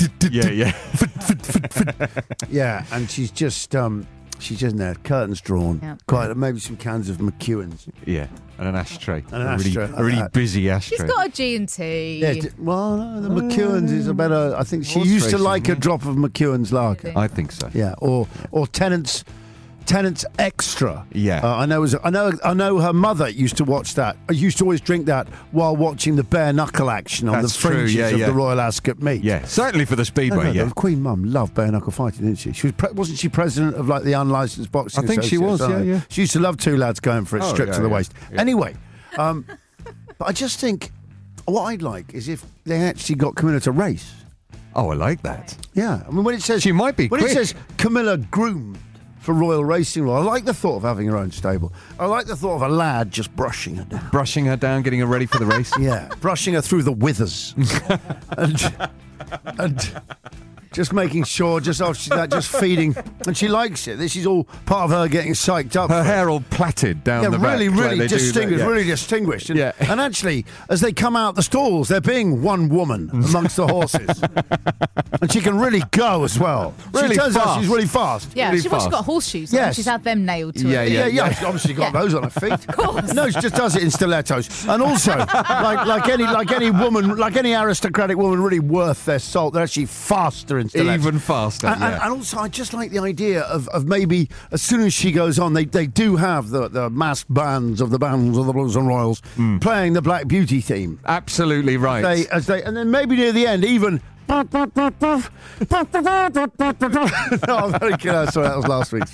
Yeah, and she's just in there, curtains drawn, quite maybe some cans of McEwen's. Yeah, and an ashtray. And an ashtray. A really busy ashtray. She's got a G&T. Yeah, well, no, the McEwen's is a better... I think she used to like a drop of McEwen's lager. I think so. Yeah, or Tennant's Extra. Yeah. I know her mother used to watch that. I used to always drink that while watching the bare knuckle action on the fringes of the Royal Ascot meet. Yeah, certainly for the Speedway, The Queen Mum loved bare knuckle fighting, didn't she? Wasn't she president of like the unlicensed boxing I think she was, yeah. She used to love two lads going for it, stripped to the waist. Yeah. Anyway, but I just think what I'd like is if they actually got Camilla to race. Oh, I like that. Yeah, I mean when it says she might be when quick. It says Camilla groomed for Royal Racing role. I like the thought of having her own stable. I like the thought of a lad just brushing her down. Brushing her down, getting her ready for the race? Yeah, brushing her through the withers. and just making sure, just feeding. And she likes it. This is all part of her getting psyched up. Her hair all plaited down the back. Really distinguished. Really distinguished. And, and actually, as they come out the stalls, they're being one woman amongst the horses. And she can really go as well. Really she turns fast. out she's really fast. Yeah, really she's fast. got horseshoes. Yes. She's had them nailed to her. it. Yeah. She's obviously got those on her feet. Of course. No, she just does it in stilettos. And also, like any woman, like any aristocratic woman really worth their salt, they're actually faster in stilettos. Even faster. And also, I just like the idea of maybe as soon as she goes on, they do have the masked bands of the Blues and Royals playing the Black Beauty theme. Absolutely right. And then maybe near the end, even. Oh, very good. Sorry, that was last week's.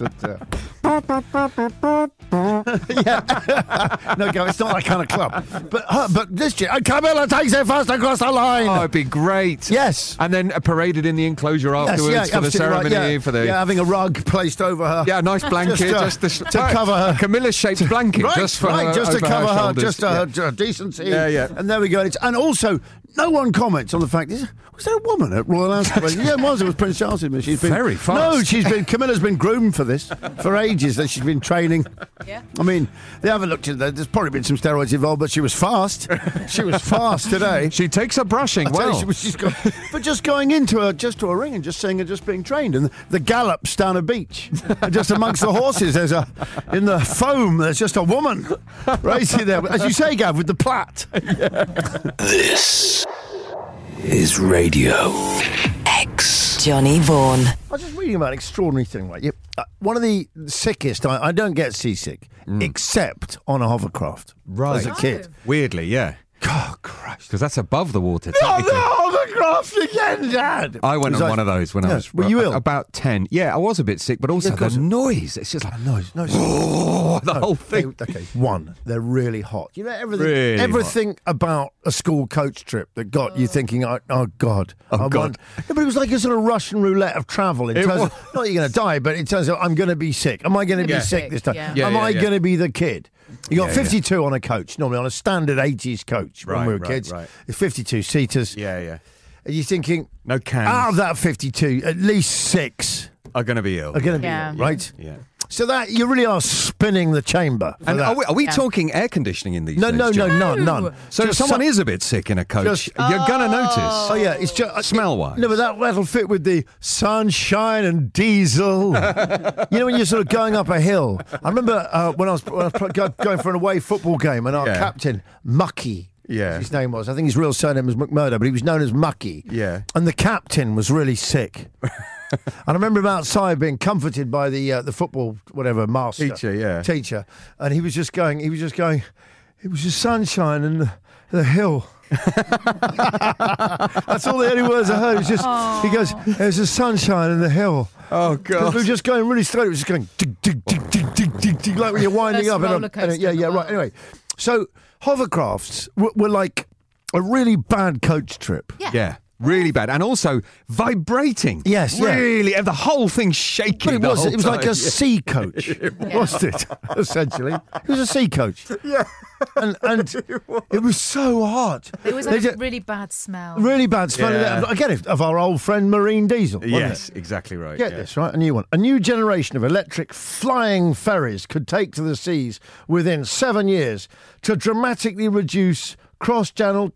Yeah. No, it's not that kind of club. But this year, Camilla takes it first across the line. Oh, it'd be great. Yes. And then paraded in the enclosure afterwards for the ceremony. Right, for the having a rug placed over her. Yeah, a nice blanket to cover her. Camilla-shaped blanket. Right, just for her, just to cover her, shoulders. just her decency. Yeah. And there we go. And also, No one comments on the fact, was there a woman at Royal Ascot? Yeah, it was Prince Charles. She's been very fast. No, Camilla's been groomed for this for ages. That she's been training. Yeah. I mean, they haven't looked at that. There's probably been some steroids involved, but she was fast. She was fast today. She takes her brushing well. But just going into a ring and just seeing her just being trained, and the gallops down a beach, and just amongst the horses, in the foam, there's just a woman racing there, as you say, Gav, with the plait. This is Radio X. Johnny Vaughan. I was just reading about an extraordinary thing, right? One of the sickest, I don't get seasick, except on a hovercraft as a kid. Weirdly, yeah. God, Christ. Because that's above the water. No, the hovercraft again, Dad. I went on one of those when I was were you ill? About 10. Yeah, I was a bit sick, but also the noise. It's just like noise. The whole thing. Okay, one, they're really hot. You know, everything about a school coach trip that got you thinking, oh God. Oh, God. No, but it was like a sort of Russian roulette of travel in terms of, not that you're going to die, but in terms of, I'm going to be sick. Am I going to be sick this time? Yeah. Am I going to be the kid? You got 52 on a coach, normally on a standard 80s coach when we were kids. Right. 52 seaters. Yeah. Are you thinking, no cans. Out of that 52, at least 6 are going to be ill. Right? Yeah. So that you really are spinning the chamber. And are we talking air conditioning in these days? No, none. So if someone is a bit sick in a coach, you're going to notice. Oh, yeah. It's just smell-wise. No, but that'll fit with the sunshine and diesel. You know, when you're sort of going up a hill. I remember when I was going for an away football game and our captain, Mucky, his name was. I think his real surname was McMurdo, but he was known as Mucky. Yeah. And the captain was really sick. And I remember him outside being comforted by the football master teacher, and he was just going. It was just sunshine and the hill. That's all the only words I heard. It was just he goes, "There's the sunshine and the hill." Oh God! We were just going really straight. It was just going dig, dig, dig, dig, dig, dig, dig, like when you're winding up. Right. Anyway, so hovercrafts were like a really bad coach trip. Yeah. Really bad, and also vibrating. Yes, really, the whole thing shaking. But it was like a sea coach, wasn't it? Essentially, it was a sea coach. Yeah, and it was so hot. It was like a really bad smell. Really bad smell. Yeah. Again, of our old friend Marine Diesel. Yes, exactly right. Get this right, a new one. A new generation of electric flying ferries could take to the seas within 7 years to dramatically reduce cross-channel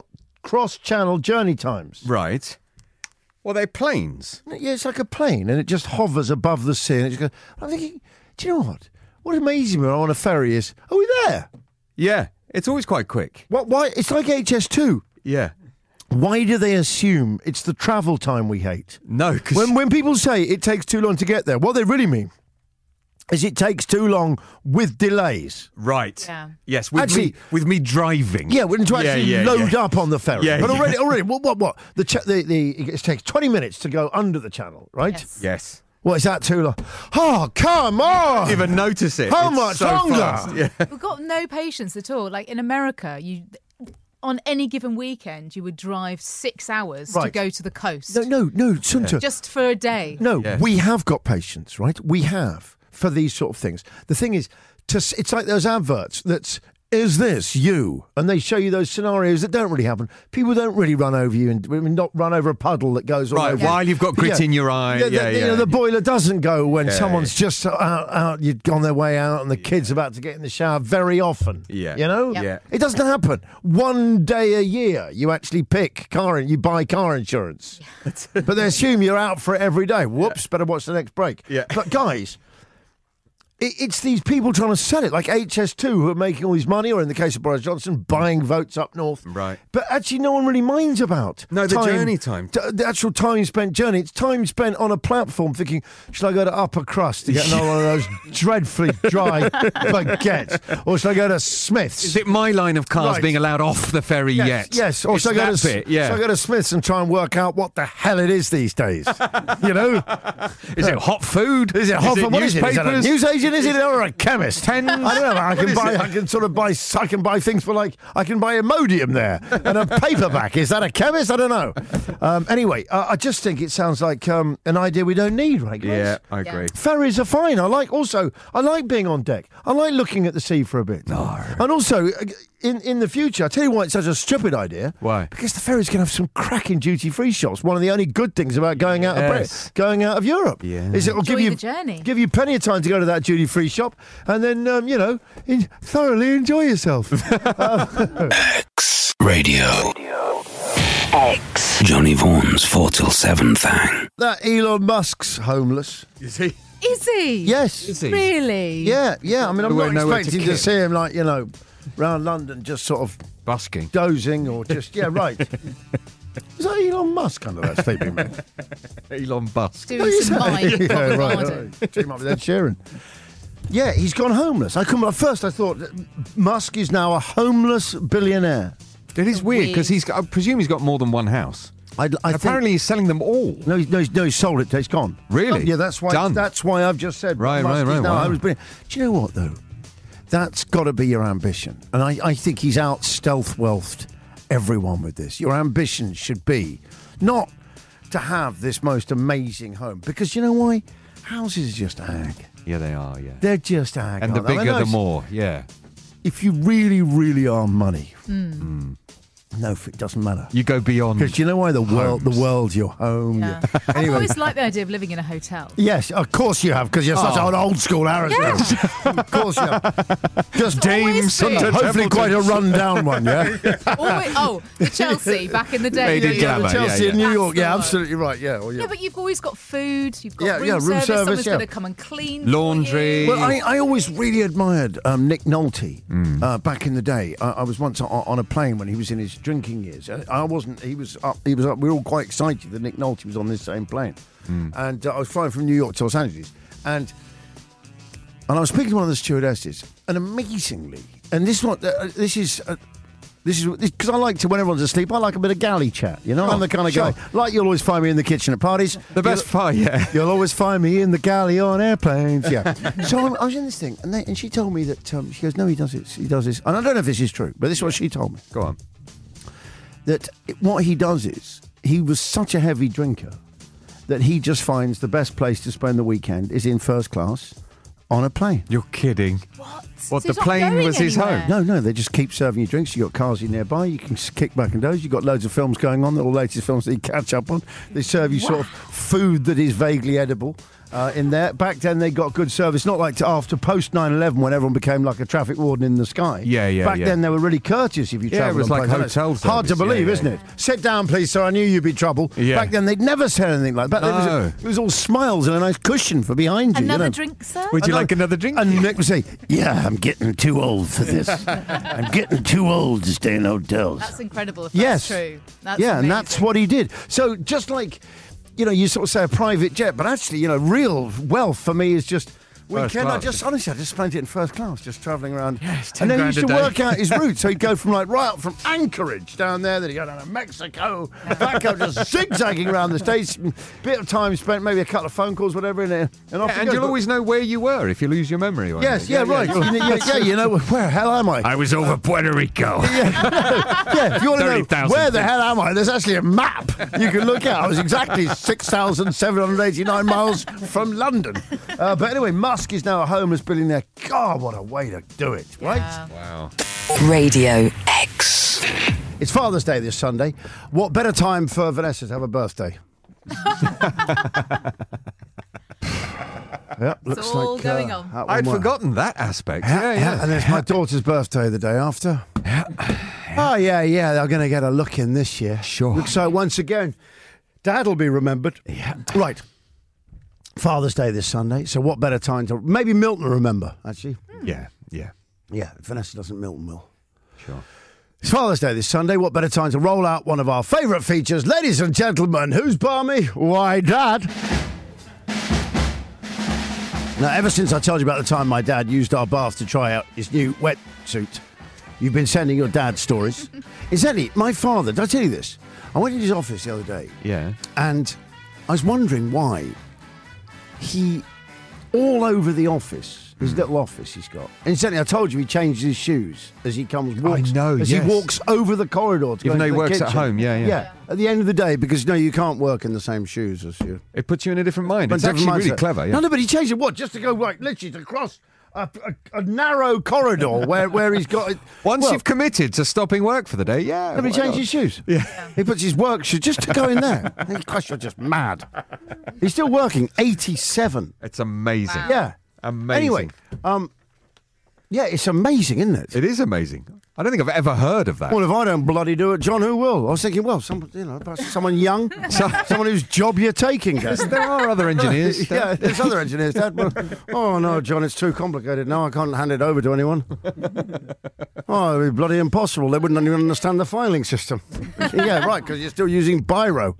journey times. Right. Well, they're planes. Yeah, it's like a plane, and it just hovers above the sea. And it just goes, I'm thinking, do you know what? What amazes me on a ferry is, are we there? Yeah, it's always quite quick. Why? It's like HS2. Yeah. Why do they assume it's the travel time we hate? No, because when people say it takes too long to get there, what they really mean is it takes too long with delays. Right. Yeah. Yes, with me driving. Yeah, to actually load up on the ferry. Yeah, but already, what? It takes 20 minutes to go under the channel, right? Yes. What, is that too long? Oh, come on! Didn't even notice it. How It's much so longer? fast. Yeah. We've got no patience at all. Like in America, on any given weekend, you would drive 6 hours to go to the coast. No, Sunta. Just for a day. No, we have got patience, right? We have for these sort of things. The thing is, it's like those adverts that's, is this you? And they show you those scenarios that don't really happen. People don't really run over you and not run over a puddle that goes all over. While you've got grit in your eye. The boiler doesn't go when someone's just out, you've gone their way out and the kid's about to get in the shower very often. Yeah. You know? Yeah. It doesn't happen. One day a year, you actually you buy car insurance. But they assume you're out for it every day. Whoops, better watch the next break. Yeah. But guys, it's these people trying to sell it, like HS2, who are making all this money, or in the case of Boris Johnson, buying votes up north. Right. But actually, no one really minds about the journey time. The actual time spent journey. It's time spent on a platform thinking, should I go to Upper Crust to get another one of those dreadfully dry baguettes? Or should I go to Smith's? Is it my line of cars being allowed off the ferry yet? Yes. Or should I go to Smith's and try and work out what the hell it is these days? You know? Is it hot food? Is it hot food? What is it? Is it a newsagent? imagine, is it, or a chemist? I don't know. I can buy things for I can buy Imodium there and a paperback. Is that a chemist? I don't know. Anyway, I just think it sounds like an idea we don't need, right, guys? Yeah, I agree. Ferries are fine. I like being on deck. I like looking at the sea for a bit. No. And also, in the future, I'll tell you why it's such a stupid idea. Why? Because the ferries can have some cracking duty-free shops. One of the only good things about going out of Europe is it'll give you plenty of time to go to that duty-free shop and then, thoroughly enjoy yourself. X Radio. X. Johnny Vaughan's 4 till 7 thing. That Elon Musk's homeless. Is he? Is he? Yes. Is he? Really? Yeah. I mean, I'm Nowhere not to expecting to see him round London just sort of busking, dozing, or just right. Is that Elon Musk under that sleeping bag? Elon Musk. Doing some mime. Yeah, right. Team up with Ed Sheeran. Yeah, he's gone homeless. At first I thought that Musk is now a homeless billionaire. It is weird because I presume he's got more than one house. Apparently he's selling them all. No, he sold it. It's gone. Really? Yeah, that's why. Done. That's why I've just said. Right. Wow. Do you know what though? That's got to be your ambition, and I think he's out stealth wealthed everyone with this. Your ambition should be not to have this most amazing home, because you know why? Houses are just ag. Yeah, they are. Yeah, they're just ag. And the bigger, the more. Yeah. If you really, really are money. No, it doesn't matter. You go beyond. Because you know why the world's your home. Yeah. Anyway. I always like the idea of living in a hotel. Yes, of course you have, because you're such an old school Harrison. Yes. Of course you have. Just Dames, hopefully quite a run-down one, yeah? The Chelsea back in the day. The Chelsea in New York, absolutely right, yeah. Yeah, but you've always got food, you've got room service, someone's going to come and clean. Laundry. Well, I always really admired Nick Nolte back in the day. I was once on a plane when he was in his drinking years. I wasn't. He was up. We were all quite excited that Nick Nolte was on this same plane, and I was flying from New York to Los Angeles, and I was speaking to one of the stewardesses, and amazingly, and this is because I like to, when everyone's asleep, I like a bit of galley chat. You know, I'm the kind of guy like you'll always find me in the kitchen at parties. The best part, yeah. You'll always find me in the galley on airplanes. Yeah. So I was in this thing, and she told me that she goes, no, he does this, and I don't know if this is true, but this is what she told me. Go on. That what he does is, he was such a heavy drinker that he just finds the best place to spend the weekend is in first class on a plane. You're kidding. What, the plane was his home? No, they just keep serving you drinks. You got cars in nearby, you can kick back and doze. You've got loads of films going on, the latest films that you catch up on. They serve you sort of food that is vaguely edible. In there. Back then they got good service, not like after post 9/11 when everyone became like a traffic warden in the sky. Back then they were really courteous if you travelled. Yeah, it was like hotel service. Hard to believe, isn't it? Sit down, please, sir. I knew you'd be trouble. Yeah. Back then they'd never said anything like that. It was all smiles and a nice cushion for behind you. Another drink, sir? Would you like another drink? And Nick would say, yeah, I'm getting too old for this. I'm getting too old to stay in hotels. That's incredible if that's true. That's amazing. And that's what he did. So just like, you sort of say a private jet, but actually, real wealth for me is just weekend. I just spent it in first class, just travelling around. Yes, and then he used to work out his route. So he'd go from right up from Anchorage down there, then he'd go down to Mexico, back up, just zigzagging around the States. Bit of time spent, maybe a couple of phone calls, whatever, and off and you'll always know where you were if you lose your memory. Yes, right. Where the hell am I? I was over Puerto Rico. If you want to know where the hell am I, there's actually a map you can look at. I was exactly 6,789 miles from London. But anyway, Musk is now a homeless billionaire. God, what a way to do it, right? Yeah. Wow. Radio X. It's Father's Day this Sunday. What better time for Vanessa to have a birthday? Looks it's all going on. I'd forgotten that aspect. Yeah. And it's my daughter's birthday the day after. Oh, yeah, they're going to get a look in this year. Sure. Looks like once again, Dad will be remembered. Yeah. Right. Father's Day this Sunday, so what better time to... Maybe Milton will remember, actually. Yeah. Yeah, if Vanessa doesn't, Milton will. Sure. It's Father's Day this Sunday. What better time to roll out one of our favourite features? Ladies and gentlemen, who's balmy? Why, Dad. Now, ever since I told you about the time my dad used our bath to try out his new wetsuit, you've been sending your dad stories. Exactly. My father, did I tell you this? I went into his office the other day. Yeah. And I was wondering why he all over the office. His little office he's got. Incidentally, I told you he changes his shoes as he walks. I know, as yes. he walks over the corridor to Even go though he into the works kitchen. at home, yeah. At the end of the day, because you can't work in the same shoes as you. It puts you in a different mind. It's Different actually really mindset. clever. Yeah. No, but he changed it. What? Just to go literally to cross a narrow corridor where he's got. Once you've committed to stopping work for the day, yeah. But he changed his shoes. Yeah. He puts his work shoes just to go in there. Gosh, you're just mad. He's still working. 87. It's amazing. Wow. Yeah. Amazing. Anyway, yeah, it's amazing, isn't it? It is amazing. I don't think I've ever heard of that. Well, if I don't bloody do it, John, who will? I was thinking, well, someone young, someone whose job you're taking. Dad. There are other engineers. Yeah, there's other engineers, Dad. But, oh, no, John, it's too complicated. No, I can't hand it over to anyone. Oh, it'd be bloody impossible. They wouldn't even understand the filing system. Yeah, right, because you're still using Biro.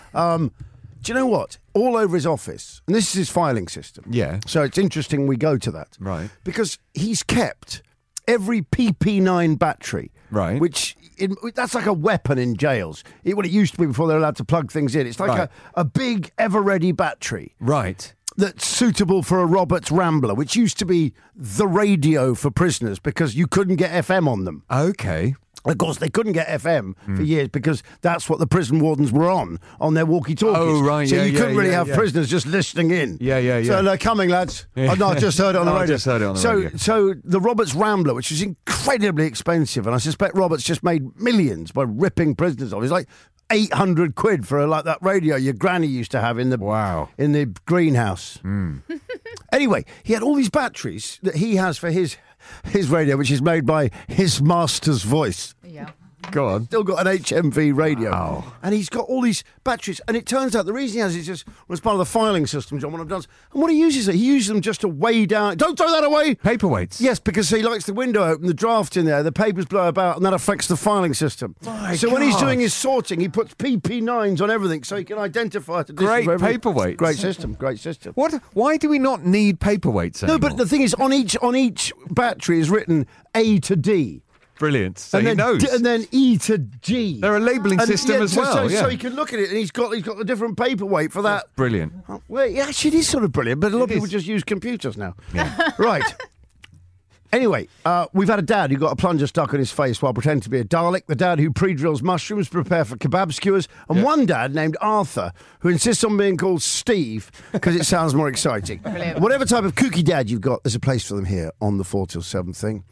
Do you know what? All over his office, and this is his filing system. Yeah. So it's interesting we go to that. Right. Because he's kept every PP9 battery. Right. Which, that's like a weapon in jails. What it used to be before they were allowed to plug things in. It's like a big ever-ready battery. Right. That's suitable for a Roberts Rambler, which used to be the radio for prisoners because you couldn't get FM on them. Okay. Of course, they couldn't get FM for years because that's what the prison wardens were on their walkie-talkies. Oh, right, So yeah, you couldn't yeah, really yeah, have yeah. prisoners just listening in. Yeah. So they're coming, lads. Yeah. Oh, no, I just heard it on the I radio. just heard it on the radio. So the Roberts Rambler, which was incredibly expensive, and I suspect Roberts just made millions by ripping prisoners off. It's like 800 quid for like that radio your granny used to have in the greenhouse. Anyway, he had all these batteries that he has for his radio, which is made by his master's voice. Yeah. Go on. Still got an HMV radio. Wow. And he's got all these batteries. And it turns out the reason he has it is just was part of the filing system, John, one of them does. And what he uses it, he uses them just to weigh down. Don't throw that away. Paperweights. Yes, because he likes the window open, the draft in there, the papers blow about, and that affects the filing system. So when he's doing his sorting, he puts PP9s on everything so he can identify the Great paperweights. Great system. What? Why do we not need paperweights anymore? No, but the thing is, on each battery is written A to D. Brilliant. So and he then knows. and then E to G. They're a labelling system as well. So he can look at it, and he's got the different paperweight for that. That's brilliant. Well, yeah, actually, it is sort of brilliant, but a lot of people just use computers now. Yeah. Right. Anyway, we've had a dad who got a plunger stuck in his face while pretending to be a Dalek, the dad who pre-drills mushrooms to prepare for kebab skewers, and one dad named Arthur who insists on being called Steve because it sounds more exciting. Brilliant. Whatever type of kooky dad you've got, there's a place for them here on the 4 till 7 thing.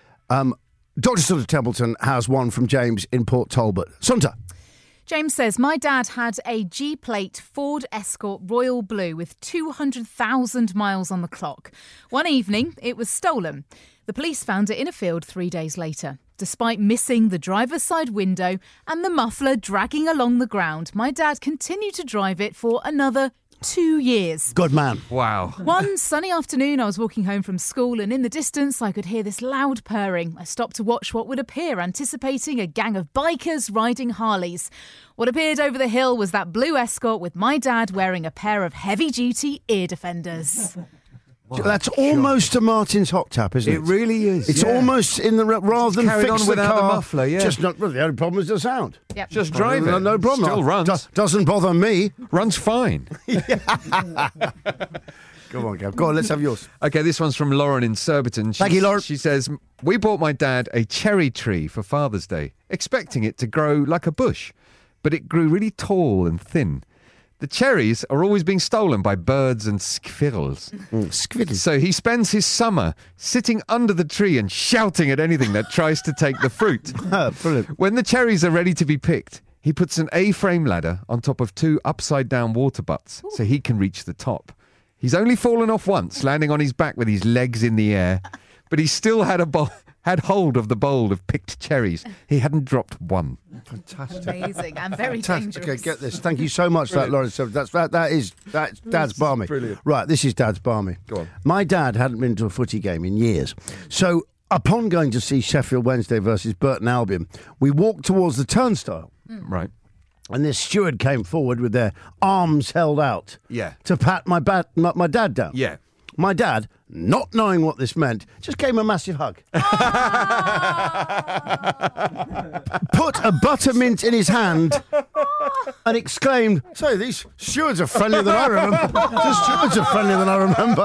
Dr. Sunta Templeton has one from James in Port Talbot. Sunta. James says, my dad had a G-plate Ford Escort Royal Blue with 200,000 miles on the clock. One evening, it was stolen. The police found it in a field 3 days later. Despite missing the driver's side window and the muffler dragging along the ground, my dad continued to drive it for another 2 years. Good man. Wow. One sunny afternoon, I was walking home from school and in the distance I could hear this loud purring. I stopped to watch what would appear, anticipating a gang of bikers riding Harleys. What appeared over the hill was that blue Escort with my dad wearing a pair of heavy-duty ear defenders. That's almost a Martin's hot tap, isn't it? It really is. It's almost in the rather than carried fix on the without car. the muffler, yeah. Just not. Well, the only problem is the sound. Yep. Just drive it. No problem. Still runs. Doesn't bother me. Runs fine. Go on, Gav. Go on. Let's have yours. Okay, this one's from Lauren in Surbiton. Thank you, Lauren. She says, we bought my dad a cherry tree for Father's Day, expecting it to grow like a bush, but it grew really tall and thin. The cherries are always being stolen by birds and squirrels. Squirrels. So he spends his summer sitting under the tree and shouting at anything that tries to take the fruit. Brilliant. When the cherries are ready to be picked, he puts an A-frame ladder on top of 2 upside-down water butts so he can reach the top. He's only fallen off once, landing on his back with his legs in the air, but he still had hold of the bowl of picked cherries. He hadn't dropped one. Fantastic. Amazing and very dangerous. Okay, get this. Thank you so much for that, Lauren. So that's Dad's Barmy. Brilliant. Right, this is Dad's Barmy. Go on. My dad hadn't been to a footy game in years. So upon going to see Sheffield Wednesday versus Burton Albion, we walked towards the turnstile. Right. And this steward came forward with their arms held out to pat my dad down. Yeah. My dad, not knowing what this meant, just gave him a massive hug. Put a buttermint in his hand and exclaimed, "So these stewards are friendlier than I remember. The stewards are friendlier than I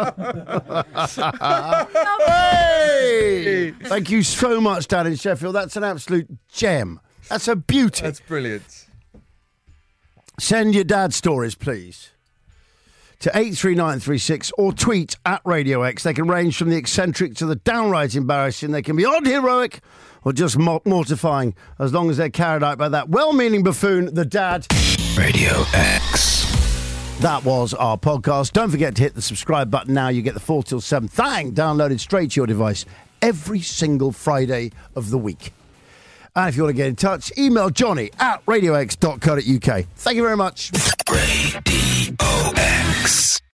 remember." Hey! Thank you so much, Dan in Sheffield. That's an absolute gem. That's a beauty. That's brilliant. Send your dad stories, please, to 83936 or tweet at Radio X. They can range from the eccentric to the downright embarrassing. They can be odd heroic or just mortifying, as long as they're carried out by that well-meaning buffoon, the dad. Radio X. That was our podcast. Don't forget to hit the subscribe button now. You get the 4 till 7 thang downloaded straight to your device every single Friday of the week. And if you want to get in touch, email johnny@radiox.co.uk. Thank you very much. Radio X.